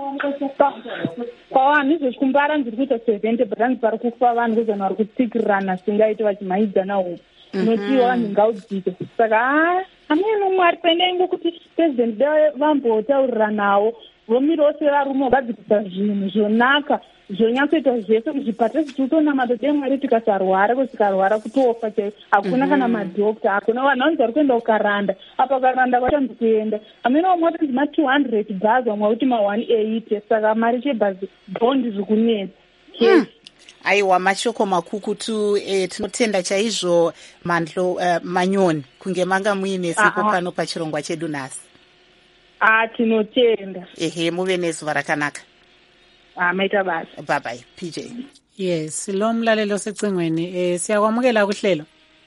pavanhu izvezvi kumbara ndiri kuita seventy but hanzi pari kufa vanhu kuzvanhu vari kutsikirirana singaiti vachimaidzana hupo inotiwa vanhu ngaudzike. Saka ha ameno mwari pendengo kuti president vambotaurira nawo vomirawo sevarume vagadzirisa zvinhu zvonaka zvonyatsoita zvese kuzvipatara zvichitonamata dei mwari tikasarwara, kuti tikarwara kutofa chaivo, hakuna kana madhokta, hakuna vanhu vanzi vari kuenda kukaranda, apa karanda kwachanzi kuenda ameno moti ma two hundred bhazi vamwe kuti ma one eighty. Saka mari chebhazi bhondi zviri kunetsa. Aiwa, mashoko makukutu. Eh, tinotenda chaizvo Mandlo uh, Manyoni kunge manga muine sipo pano pachirongwa chedu nhasi. Ah, tinotenda. Ehe, muve nezuva rakanaka. Ah, maita basa. Bye bye P J. Yes, lo mlalelo secingweni eh siyakwamukela kuhlelo.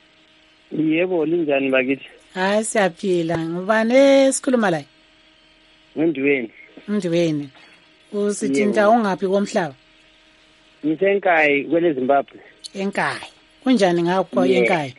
Yebo, linjani bakithi? Hayi siyaphila. Ngubani esikhuluma la? Ngiweni. Ngiweni. Usithinta ungaphi komhlaba? Ngisenkayi kwele Zimbabwe. Enkayi. Kunjani ngakho enkayi?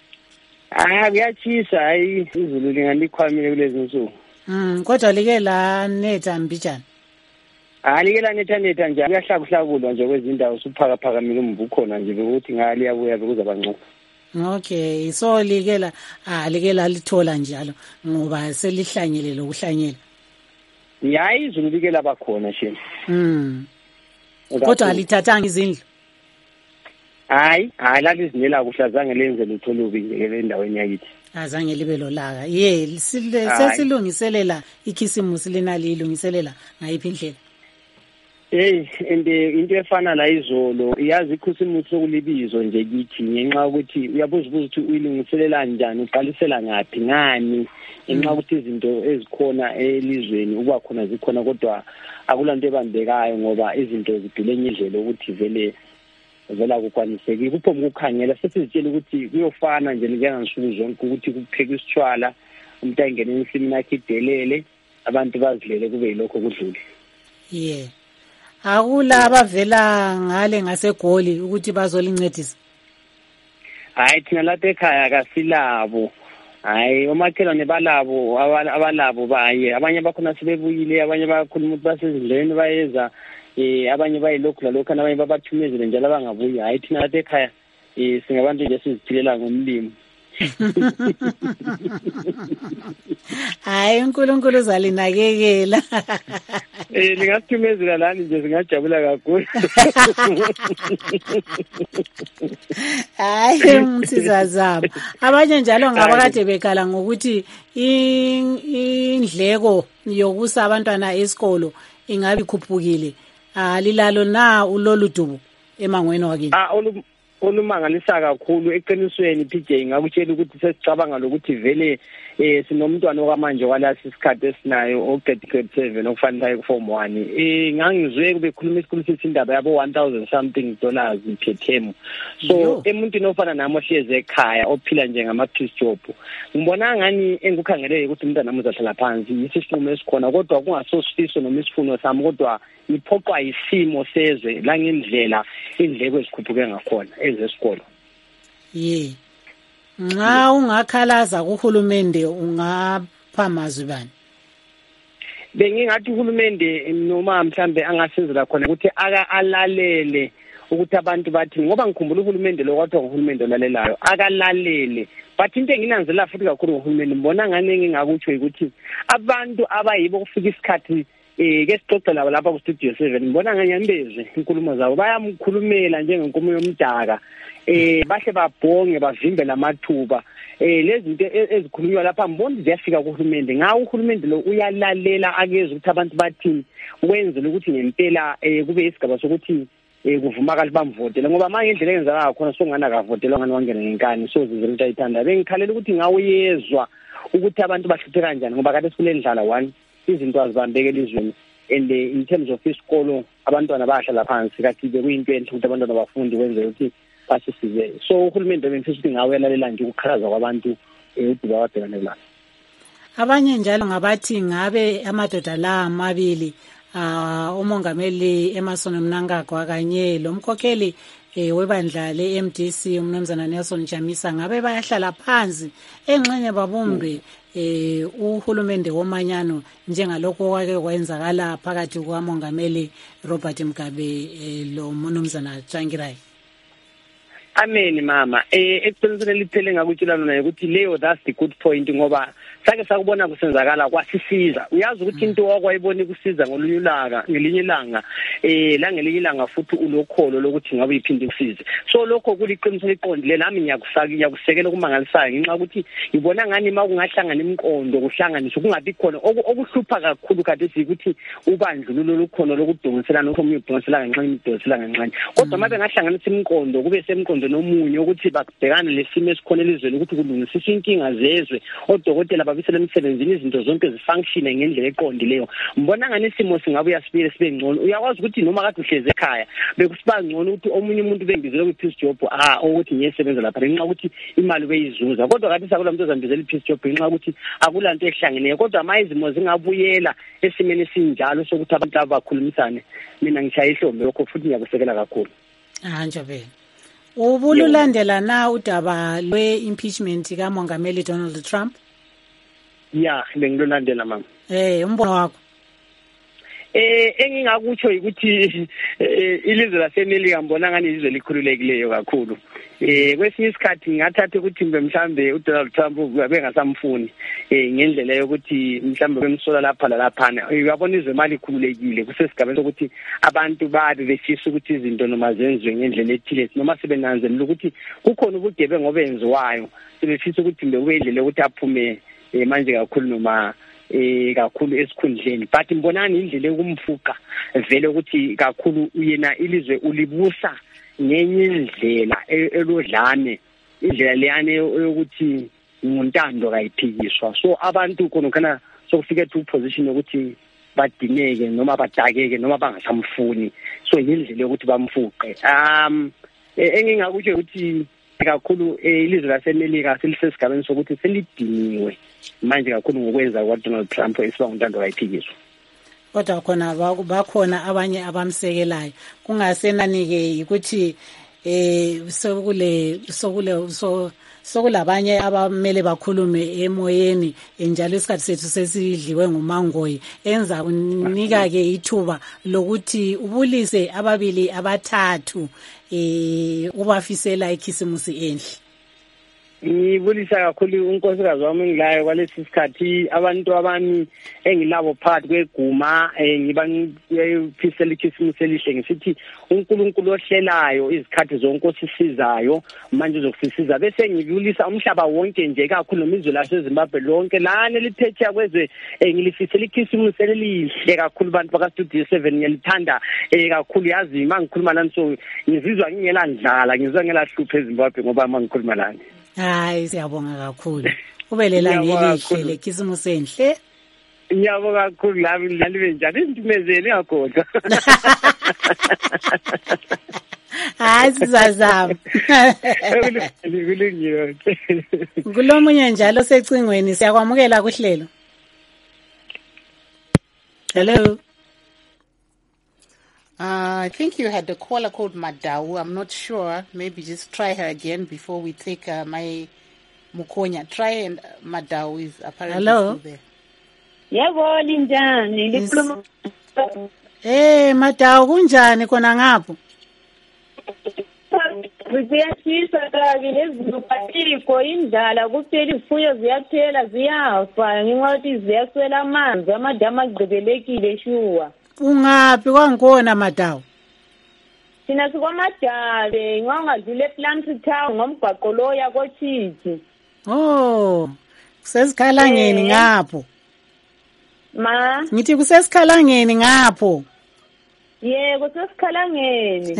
Ah, kuyachisa, hayi izulu lingalikhwamile kulezi nsuku. Mm, kodwa like la netha mbijana. Alike la netha netha nje kuyahlakuhlakulwa nje kwezindawo suphakaphakamile umvu khona nje ukuthi ngali yabuya bekuza bancane. Okay, so like la alike la lithola njalo ngoba selihlanyele lokuhlanyela. Yayi izulu like la bakhona sheni. Mm. Kodwa alithathanga izindlu. Hayi, hayi la lizinela kuhlazange lenze lutholubi ngeke endaweni yakithi. Azange libe lolaka. Ye, sesilungiselela ikhisimusi lena lilungiselela ngayiphi indlela? Hey, ende into efana la izolo iyazi ikhusimuthi sokulibizo nje kithi ngenxa ukuthi uyabuza ukuthi uyilungiselela kanjani uqalisela ngapi ngani ngenxa ukuthi izinto ezikhona elizweni ukuba khona zikhona kodwa akulanto ebambekayo ngoba izinto zidule ngendlela ukuthi vele vela kukwaniseki kupho ukukhangela sesizitshela ukuthi kuyofana nje njengansuku zonke ukuthi kupheka isitshwala umuntu ayingene ensimini yakhe idelele abantu bazilele kube yilokho kudlule. Yeah. Akula abavela ngale ngaseGoli ukuthi bazolincedisa. Hayi thina lapha ekhaya kasilabo. Hayi omakhelwane balabo abalabo baye abanye bakhona sebebuyile abanye bakhuluma ukuthi basezindleni bayeza eh abanye bayilokhu lalokho abanye babathumezele njalo abangabuyi. Hayi thina lapha ekhaya eh singabantu nje siziphilela ngomlimo. Hayi uNkulunkulu uzalinakekela. Eh ningathumezela lani nje singajabula kakhulu. Hayi msizazaba. Abanye njalo ngabakade bekhala ngokuthi indleko yokusa abantwana esikolo ingabe ikhuphukile. Alilalo na uloludubo emangweni wakini. Ah olumangalisa kakhulu eqinisweni P J ngakutshela ukuthi sesicabanga lokuthi vele eh sinomntwana okamanje walasi isikhathi esinayo oqeda grade seven okufanele ku form one eh ngangizwe kube khuluma isikhulu sithi indaba yabo one thousand something dollars per term. So emuntwini ofana nami ohleze ekhaya ophila njengama piece job ngibona ngani engikukhangele ukuthi umntwana nami uzahlala phansi isifumo esikhona kodwa kungasosifiso noma isifuno sami kodwa iphoqwa isimo sezwe la ngendlela indleko ezikhuphuke ngakhona ezesikolo. Ye. Nxa ungakhalaza kuhulumende ungapha mazwi bani? Bengingathi uhulumende noma mhlambe angasizela khona ukuthi aka alalele ukuthi abantu bathi ngoba ngikhumbula uhulumende lo kwathi uhulumende olalelayo akalalele but into enginanzela futhi kakhulu uhulumende mbona ngane ngingakutsho ukuthi abantu abayibo kufika isikhathi eh ke sixoxa labo lapha ku Studio seven ngibona nganyambeze inkulumo zabo bayamkhulumela njengenkomo yomdaka eh bahle babhonge bavimbe lamathuba eh lezi zinto ezikhulunywa lapha mbona ziyafika kuhulumende ngawo uhulumende lo uyalalela akeze ukuthi abantu bathini wenzele ukuthi ngempela eh kube isigaba sokuthi eh kuvumakala bamvotele ngoba manje indlela eyenzaka khona sokungana kavotelwa ngani wangena ngenkani so zizelo ayithanda bengikhalela ukuthi ngawuyezwa ukuthi abantu bahluphe kanjani ngoba kade sikulendlala one izinto azibambeke elizweni and in terms of isikolo abantwana bahlala phansi kathi bekuyinto enhle ukuthi abantwana bafundi wenze ukuthi basisize so uhulumende bemfisa ukuthi ngawelalela nje ukukhalaza kwabantu ukuthi bawabhekane nayo. Abanye njalo ngabathi ngabe amadoda la amabili ah umongameli Emmerson Mnangagwa kanye lo mkhokheli eh webandla le M D C umnumzana Nelson Chamisa ngabe bayahlala phansi engxenye babumbe eh uhulumende womanyano njengalokho kwake kwenzakala phakathi kwamongameli Robert Mugabe lo mnumzana Tsvangirai. Amen mama eh eqinisweni liphele ngakutshela lona ukuthi leyo that's the good point ngoba sake sakubona kusenzakala kwasisiza uyazi ukuthi into okwayibona kusiza ngolunye ilanga ngelinye ilanga eh la ngelinye ilanga futhi ulokholo lokuthi ngabe iphinde kusize so lokho kuliqiniso liqondile nami ngiyakusaka ngiyakusekela kumangalisayo ngenxa ukuthi ngibona ngani makungahlangana imiqondo kuhlanganiswa kungabi khona okuhlupha kakhulu kade sikuthi ubandlululo lokhono lokudongisela nokuthi udongisela kancane udongisela kancane kodwa mabe ngahlanganisa imiqondo kube semqondo nomunye ukuthi bakubhekana lesimo esikhona elizweni ukuthi kulungisiswe inkinga zezwe odokotela babisela emsebenzini izinto zonke zifunction ngendlela eqondileyo mbona ngani isimo singabuya sibile sibe ngcono uyakwazi ukuthi noma kade uhleze ekhaya bekusiba ngcono ukuthi omunye umuntu bengizele ku piece job ah ukuthi ngiyesebenza lapha ngenxa ukuthi imali beyizuza kodwa kade sakula umuntu ozambizela piece job ngenxa ukuthi akulanto ehlangeneyo kodwa mayizimo zingabuyela esimeni sinjalo sokuthi abantu abakhulumisane mina ngishaya ihlombe lokho futhi ngiyakusekela kakhulu. Ah njobe ubululandela na udaba lwe impeachment kaMongameli Donald Trump? Yeah, bengilolandela mama. Eh umbono wakho? Eh engingakutsho ukuthi ilizwe laseMelika ngibona ngani izwe likhululekileyo kakhulu. Eh kwesinye isikhathi ngathatha ukuthi mhlambe uDonald Trump bengasamfuni eh ngendlela yokuthi mhlambe bemsola lapha lapha uyabona izwe mali ikhululekile kusesigabeni sokuthi abantu babe befisa ukuthi izinto noma zenziwe ngendlela ethile noma sebenanzelela ukuthi kukhona ubugebengu obenziwayo sebefisa ukuthi mbe kube indlela ukuthi aphume manje kakhulu noma eh kakhulu esikhundleni, but mbonani indlela ekumfuqa vele ukuthi kakhulu yena ilizwe ulibusa ngenye indlela elodlane, indlela leyane yokuthi nguntando kayiphikiswa. So abantu khona kana sokufika to position yokuthi badineke noma badakeke noma bangasamfuni, so indlela yokuthi bamfuqe. um engingakutsho ukuthi kakhulu ilizwe laseMelika selisesigabeni sokuthi selidiniwe manje kakhulu ngokwenza kwa Donald Trump esiba nguntando kayiphikiswa. Kodwa khona bakhona abanye abamsekelayo, kungasenani ke ukuthi eh sokule sokule so sokulabanye abamele bakhulume emoyeni, njalo isikhathi sethu sesidliwe ngumangoyi, enza unika ke ithuba lokuthi ubulise ababili abathathu eh ubafisela ikhisimusi enhle. Ngibulisa kakhulu unkosikazi wami engilayo kwalesi sikhathi, abantu abami engilabo phakathi kweguma ngiba ngiphisela ikhisimusi elihle ngisithi uNkulunkulu ohlelayo izikhathi zonke osisizayo manje uzokusisiza, bese ngibulisa umhlaba wonke nje kakhulu nomizwe laseZimbabwe lonke lana liphetsheya kwezwe ngilifisela ikhisimusi elihle kakhulu bantu baka Studio seven. Ngiyalithanda kakhulu, yazi mangikhuluma lani so ngizizwa ngingela ndlala, ngizizwa ngela hluphe eZimbabwe ngoba mangikhuluma lani. Hayi siyabonga kakhulu. Ubelela ngelihle lekhisimusi enhle. Ngiyabonga kakhulu lami lalibe njani intumezeni yakhoda. Hayi sizazama. Kulungile. Kulomunye njalo secingweni, siyakwamukela kuhlelo. Hello. Uh, I think you had the caller called Madau. I'm not sure. Maybe just try her again before we take uh, my Mukonya. Try and uh, Madau is apparently Hello? still there. Yebo linjani likhuluma. Eh Madau kunjani khona ngapho? Ziyashisa kake lezulu patikho indala kuphela izifuyo ziyaphela ziyafa ngenxa yokuthi ziyaswela amanzi, amadama agqibelekile shuwa. Ungaphi kwangkhona Madau? Sina sikwaMadabe ngongadlule ePlant Town ngomgwaqo loya koTshitshi. Oh, kusesikhalangeni ngapho. Ma? Ngithi kusesikhalangeni ngapho. Yebo kusesikhalangeni.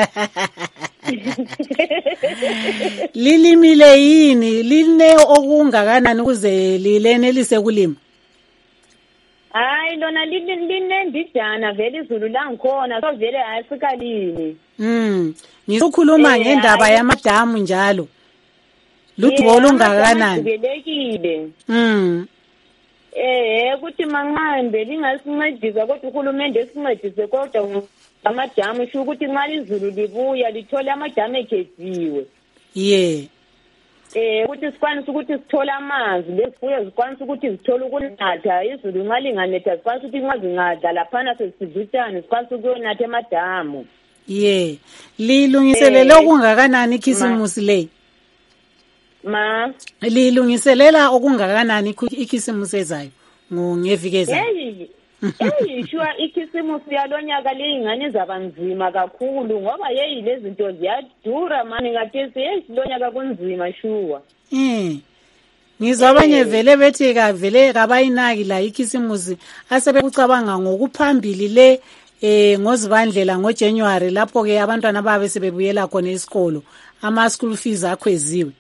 Lilimile yini? Line okungakanani ukuze lilenelise kulima? Hayi lona linendijana vele izulu langikhona so vele asikalini. Mm. Ngisukhuluma ngendaba yamadamu njalo. Ludwo olungakanani? Ngibelekile. Mm. Eh ukuthi manqambe lingasincedisa kodwa uhulumende esincedise kodwa amadamu sho ukuthi nxa izulu libuya lithola amadamu egeziwe. Yeah. Eh ukuthi sikwanise ukuthi sithola amanzi lesifuyo zikwanise ukuthi zithola ukunatha, izulu nxa linganetha sikwanise ukuthi nxa zingadla laphana sesidlutshana sikwanise ukuyonatha emadamu. Yeah. Lilungiselele okungakanani ikhisimusi le? Ma lilungiselela okungakanani ikhisimusi ezayo ngeviki. Hey hey shwa ikhisimusi yalonyaka leyingane zabanzima kakhulu ngoba yeyi lezi zinto ziyadura mani ngathi siyilonyaka kunzima shuwa. Eh ngizwa abanye vele bethi ka vele kabayinaki la ikhisimusi asebekucabanga ngokuphambili le eh ngozibandlela ngoJanuary lapho ke abantwana babe sebebuyela khona esikolo ama school fees akhweziwe.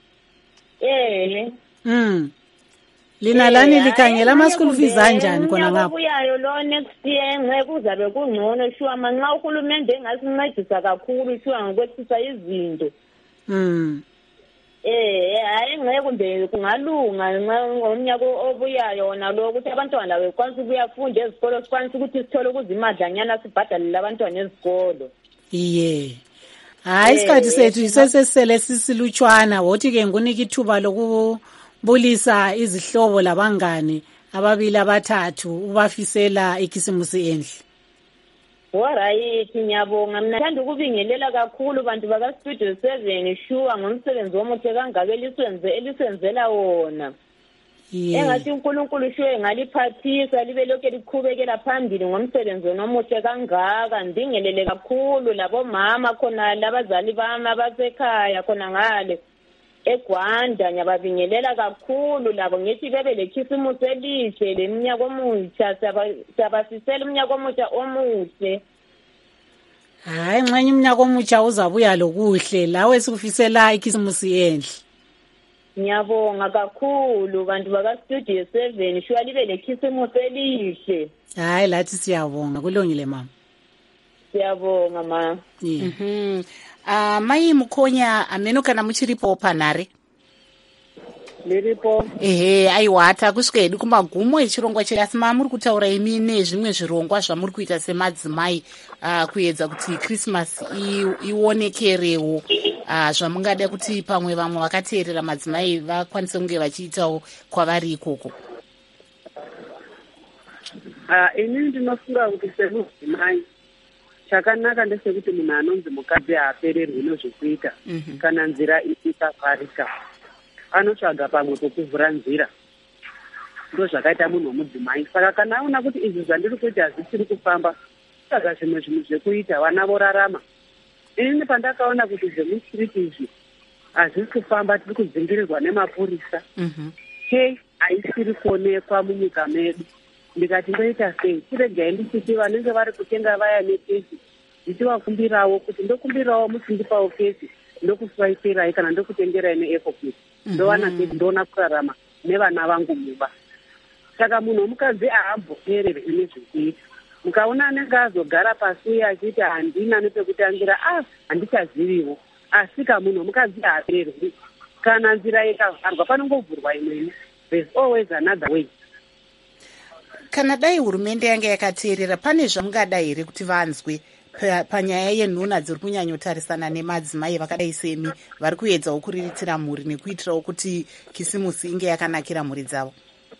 Eh mm lina lani likhangela ama school fees kanjani khona ngapho? Uyayo lo next year ngeke kuzabe kungcono shuwa manxa uhulumende engasincedisa kakhulu shuwa ngokwehlisa izinto. Mm Eh hayi ngeke kumbe kungalunga nxa ngomnyaka obuyayo wona lo ukuthi abantwana bekwanisa ukuyafunda ezikolo sikwanisa ukuthi sithole ukuzimadlanyana sibhadalele abantwana ezikolo. Iye. Hayi isikhathi sethu isesesele sisilutshwana wothi ke ngunika ithuba lokubulisa izihlobo labangane ababili abathathu ubafisela ikhisimusi enhle. Alright ngiyabonga, mina ngithanda ukubingelela kakhulu bantu baka Studio seven shuwa ngomsebenzi omuhle kangaka elisenze elisenzela wona. Engathi uNkulunkulu shuwe ngaliphathisa libe lokho liqhubekela phambili ngomsebenzi omuhle kangaka. Ndingelele kakhulu labo mama khona labazali bami abasekhaya khona ngale eGwanda ngiyababingelela kakhulu labo ngithi bebe lekhisimusi elihle leminyaka omutsha siyabasisela umnyaka omutsha omuhle. Hayi nxenye umnyaka omutsha uzabuya lokuhle lawe sikufisela ikhisimusi enhle. Ngiyabonga kakhulu bantu baka Studio seven shuwa libe lekhisimusi elihle. Hayi lathi siyabonga kulungile mama. Siyabonga ma. Yeah. Mhm. Ah mai Mukhonya ameno kana muchiripo panhare. Ndiripo. Ehe aiwata kusvika hedu kumagumo echirongwa chedu asi mama muri kutaura imi nezvimwe zvirongwa zvamuri kuita semadzimai uh, kuedza kuti Christmas ionekerewo uh, zvamungada kuti pamwe vamwe vakateerera madzimai vakwanise kunge vachiitawo kwavari ikoko. Ah inini ndinofunga kuti semudzimai chakanaka ndesekuti munhu anonzi mukadzi haapererwi nezvekuita mm-hmm. kana nzira ikavharika anotsvaga pamwe pokuvhura nzira ndo zvakaita munhu womudzimai. Saka kana aona kuti izvi zvandiri kuita hazvisiri kufamba saka zvimwe zvinhu zvekuita vana vorarama. Inini pandakaona kuti zvemustriti izvi hazvisi kufamba tiri kudzingirirwa nemapurisa mm-hmm. kei haisiri kuonekwa munyika medu ndikati ndoita sei tiregai ndichiti vanenge vari kutenga vaya nekesi ndichivakumbirawo kuti ndokumbirawo musindipawo kesi ndokuswaipirai kana ndokutengerai neepoketi ndowana kesi ndoona kurarama nevana vangu mumba. Saka munhu womukadzi haambopererwi nezvekuita. Mukaona anenge azogara pasi achiti handina nepekutangira ah handichaziviwo asi ka munhu womukadzi haapererwi. Kana nzira ikavharwa panongovhurwa imweni. There's always another way. Kana dai hurumende yange yakateerera pane zvamungada here kuti vanzwe panyaya yenhuna dziri kunyanyotarisana nemadzimai vakadai semi vari kuedzawo kuriritira mhuri nekuitirawo kuti kisimusi inge yakanakira mhuri dzavo?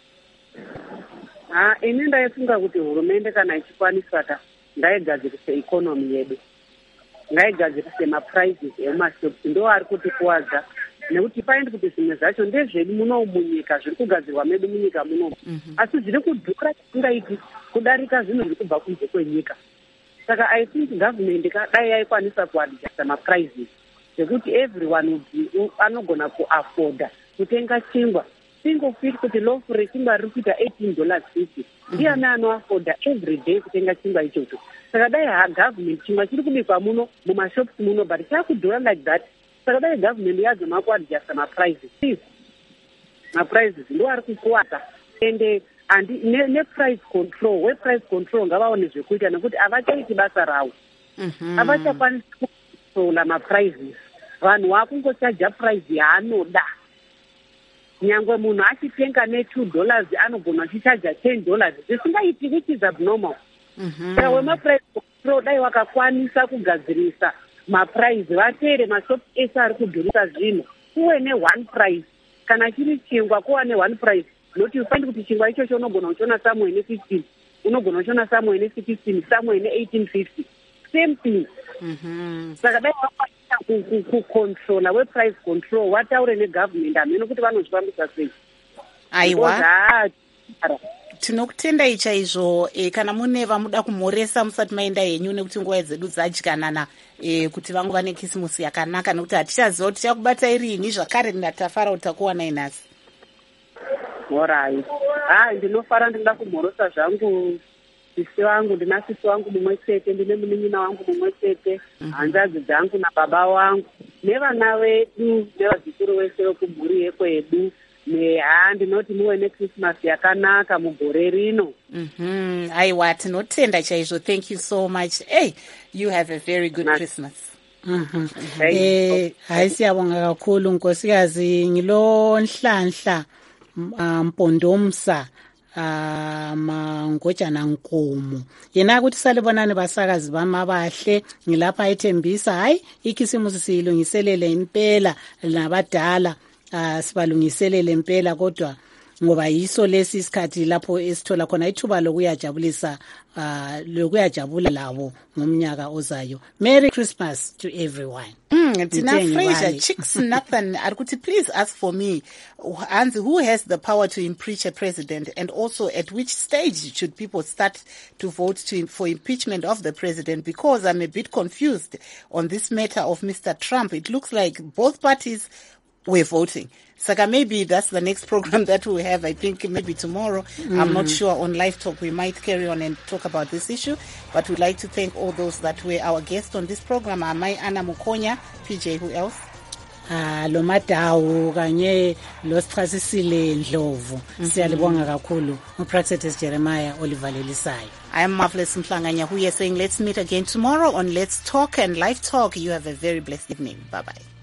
Ha ini ndaifunga kuti hurumende kana ichikwanisa ka ngaigadzirise ikonomi yedu, ngaigadzirise maprizes emumashops ndo ari kutikuwadza nekuti paindi kuti zvimwe zvacho ndezvedu muno munyika zviri kugadzirwa medu munyika muno mm-hmm. asi zviri kudhura tingaiti kudarika zvinhu zviri kubva kunze kwenyika. Saka I think government dai yaikwanisa kuadjasta maprizes zvekuti everyone anogona kuafforda kutenga chingwa single feet kuti lofu rechingwa riri kuita eighteen dollars fifty ndiani anoafforda every day kutenga chingwa ichocho. Saka dai ha government chingwa chiri kubikwa muno mumashops muno but chakudhura like that. Saka dai government yazoma kuadjasta maprizes please maprizes ndo ari kukuwadza ende andi neprice control weprice control ngavaone zvekuita nekuti havachaiti basa rawo havachakwanisi kucontrola maprizes. Vanhu vakungochaja price yaanoda nyangwe munhu achitenga netwo dollars anogona achichaja ten dollars zvisingaiti which is abnormal. Saka wemaprice control dai wakakwanisa kugadzirisa maprice vateere mashops ese ari kudhurisa zvinhu kuwe ne-one price kana chiri chingwa kuwa ne-one price noti ufaindi kuti chingwa ichocho unogona kuchiona somewhere ne-fifteen unogona kuchiona somewhere ne-sixteen somewhere ne-eighteen fifty same thing. Saka dai wakwanisa kucontrola weprice control wataure negovernment hameno kuti vanozvifambisa sei. Aiwa tinokutendai chaizvo e, kana mune vamuda kumhoresa musati maenda henyu nekuti nguva dzedu dzadyanana e, kuti vangu vane kisimusi yakanaka nekuti hatichaziva kuti tichakubatai rini zvakare ndatafara kuti takuwanai nhasi. Alright. Ah ndinofara ndinda kumhorosa zvangu sisi wangu ndina sisi wangu mumwe chete ndine munin'ina wangu mumwe chete hanzvadzi dzangu nababa wangu nevana vedu nevazukuru vese vekubhuri yekwedu neha ndinoti muwe nechristmas yakanaka mugore rino. Mhm. Aiwa tinotenda chaizvo. Thank you so much. Hey, you have a very good Christmas. Mhm. Eh hayi siyabonga kakhulu nkosikazi ngilo nhlanhla Mpondomsa ah mangojana Nkomo yena ukuthi salibonani basakazi bamabahle ngilapha ethembisa hayi ikhisimusi silungiselele impela nabadala ah sibalungiselele impela kodwa ngoba yiso lesi isikhathi lapho esithola khona ithuba lokuyajabulisa uh lokuyajabula labo ngomnyaka ozayo. Merry Christmas to everyone. Mm, Tina Fraser Chicks Nathan arikuti please ask for me and who has the power to impeach a president and also at which stage should people start to vote to for impeachment of the president, because I'm a bit confused on this matter of Mister Trump. It looks like both parties we're voting. Saka, maybe that's the next program that we have. I think maybe tomorrow. Mm. I'm not sure. On Live Talk, we might carry on and talk about this issue. But we'd like to thank all those that were our guests on this program. Amai Anna Mukonya, P J, who else? Ah, lo Madawu kanye lo Sichasisile Ndlovu. Siyalibonga kakhulu. uPractice Jeremiah Oliver Lelisayo. I am Marvelous Mhlanganya, who is saying let's meet again tomorrow on Let's Talk and Live Talk. You have a very blessed evening. Bye-bye.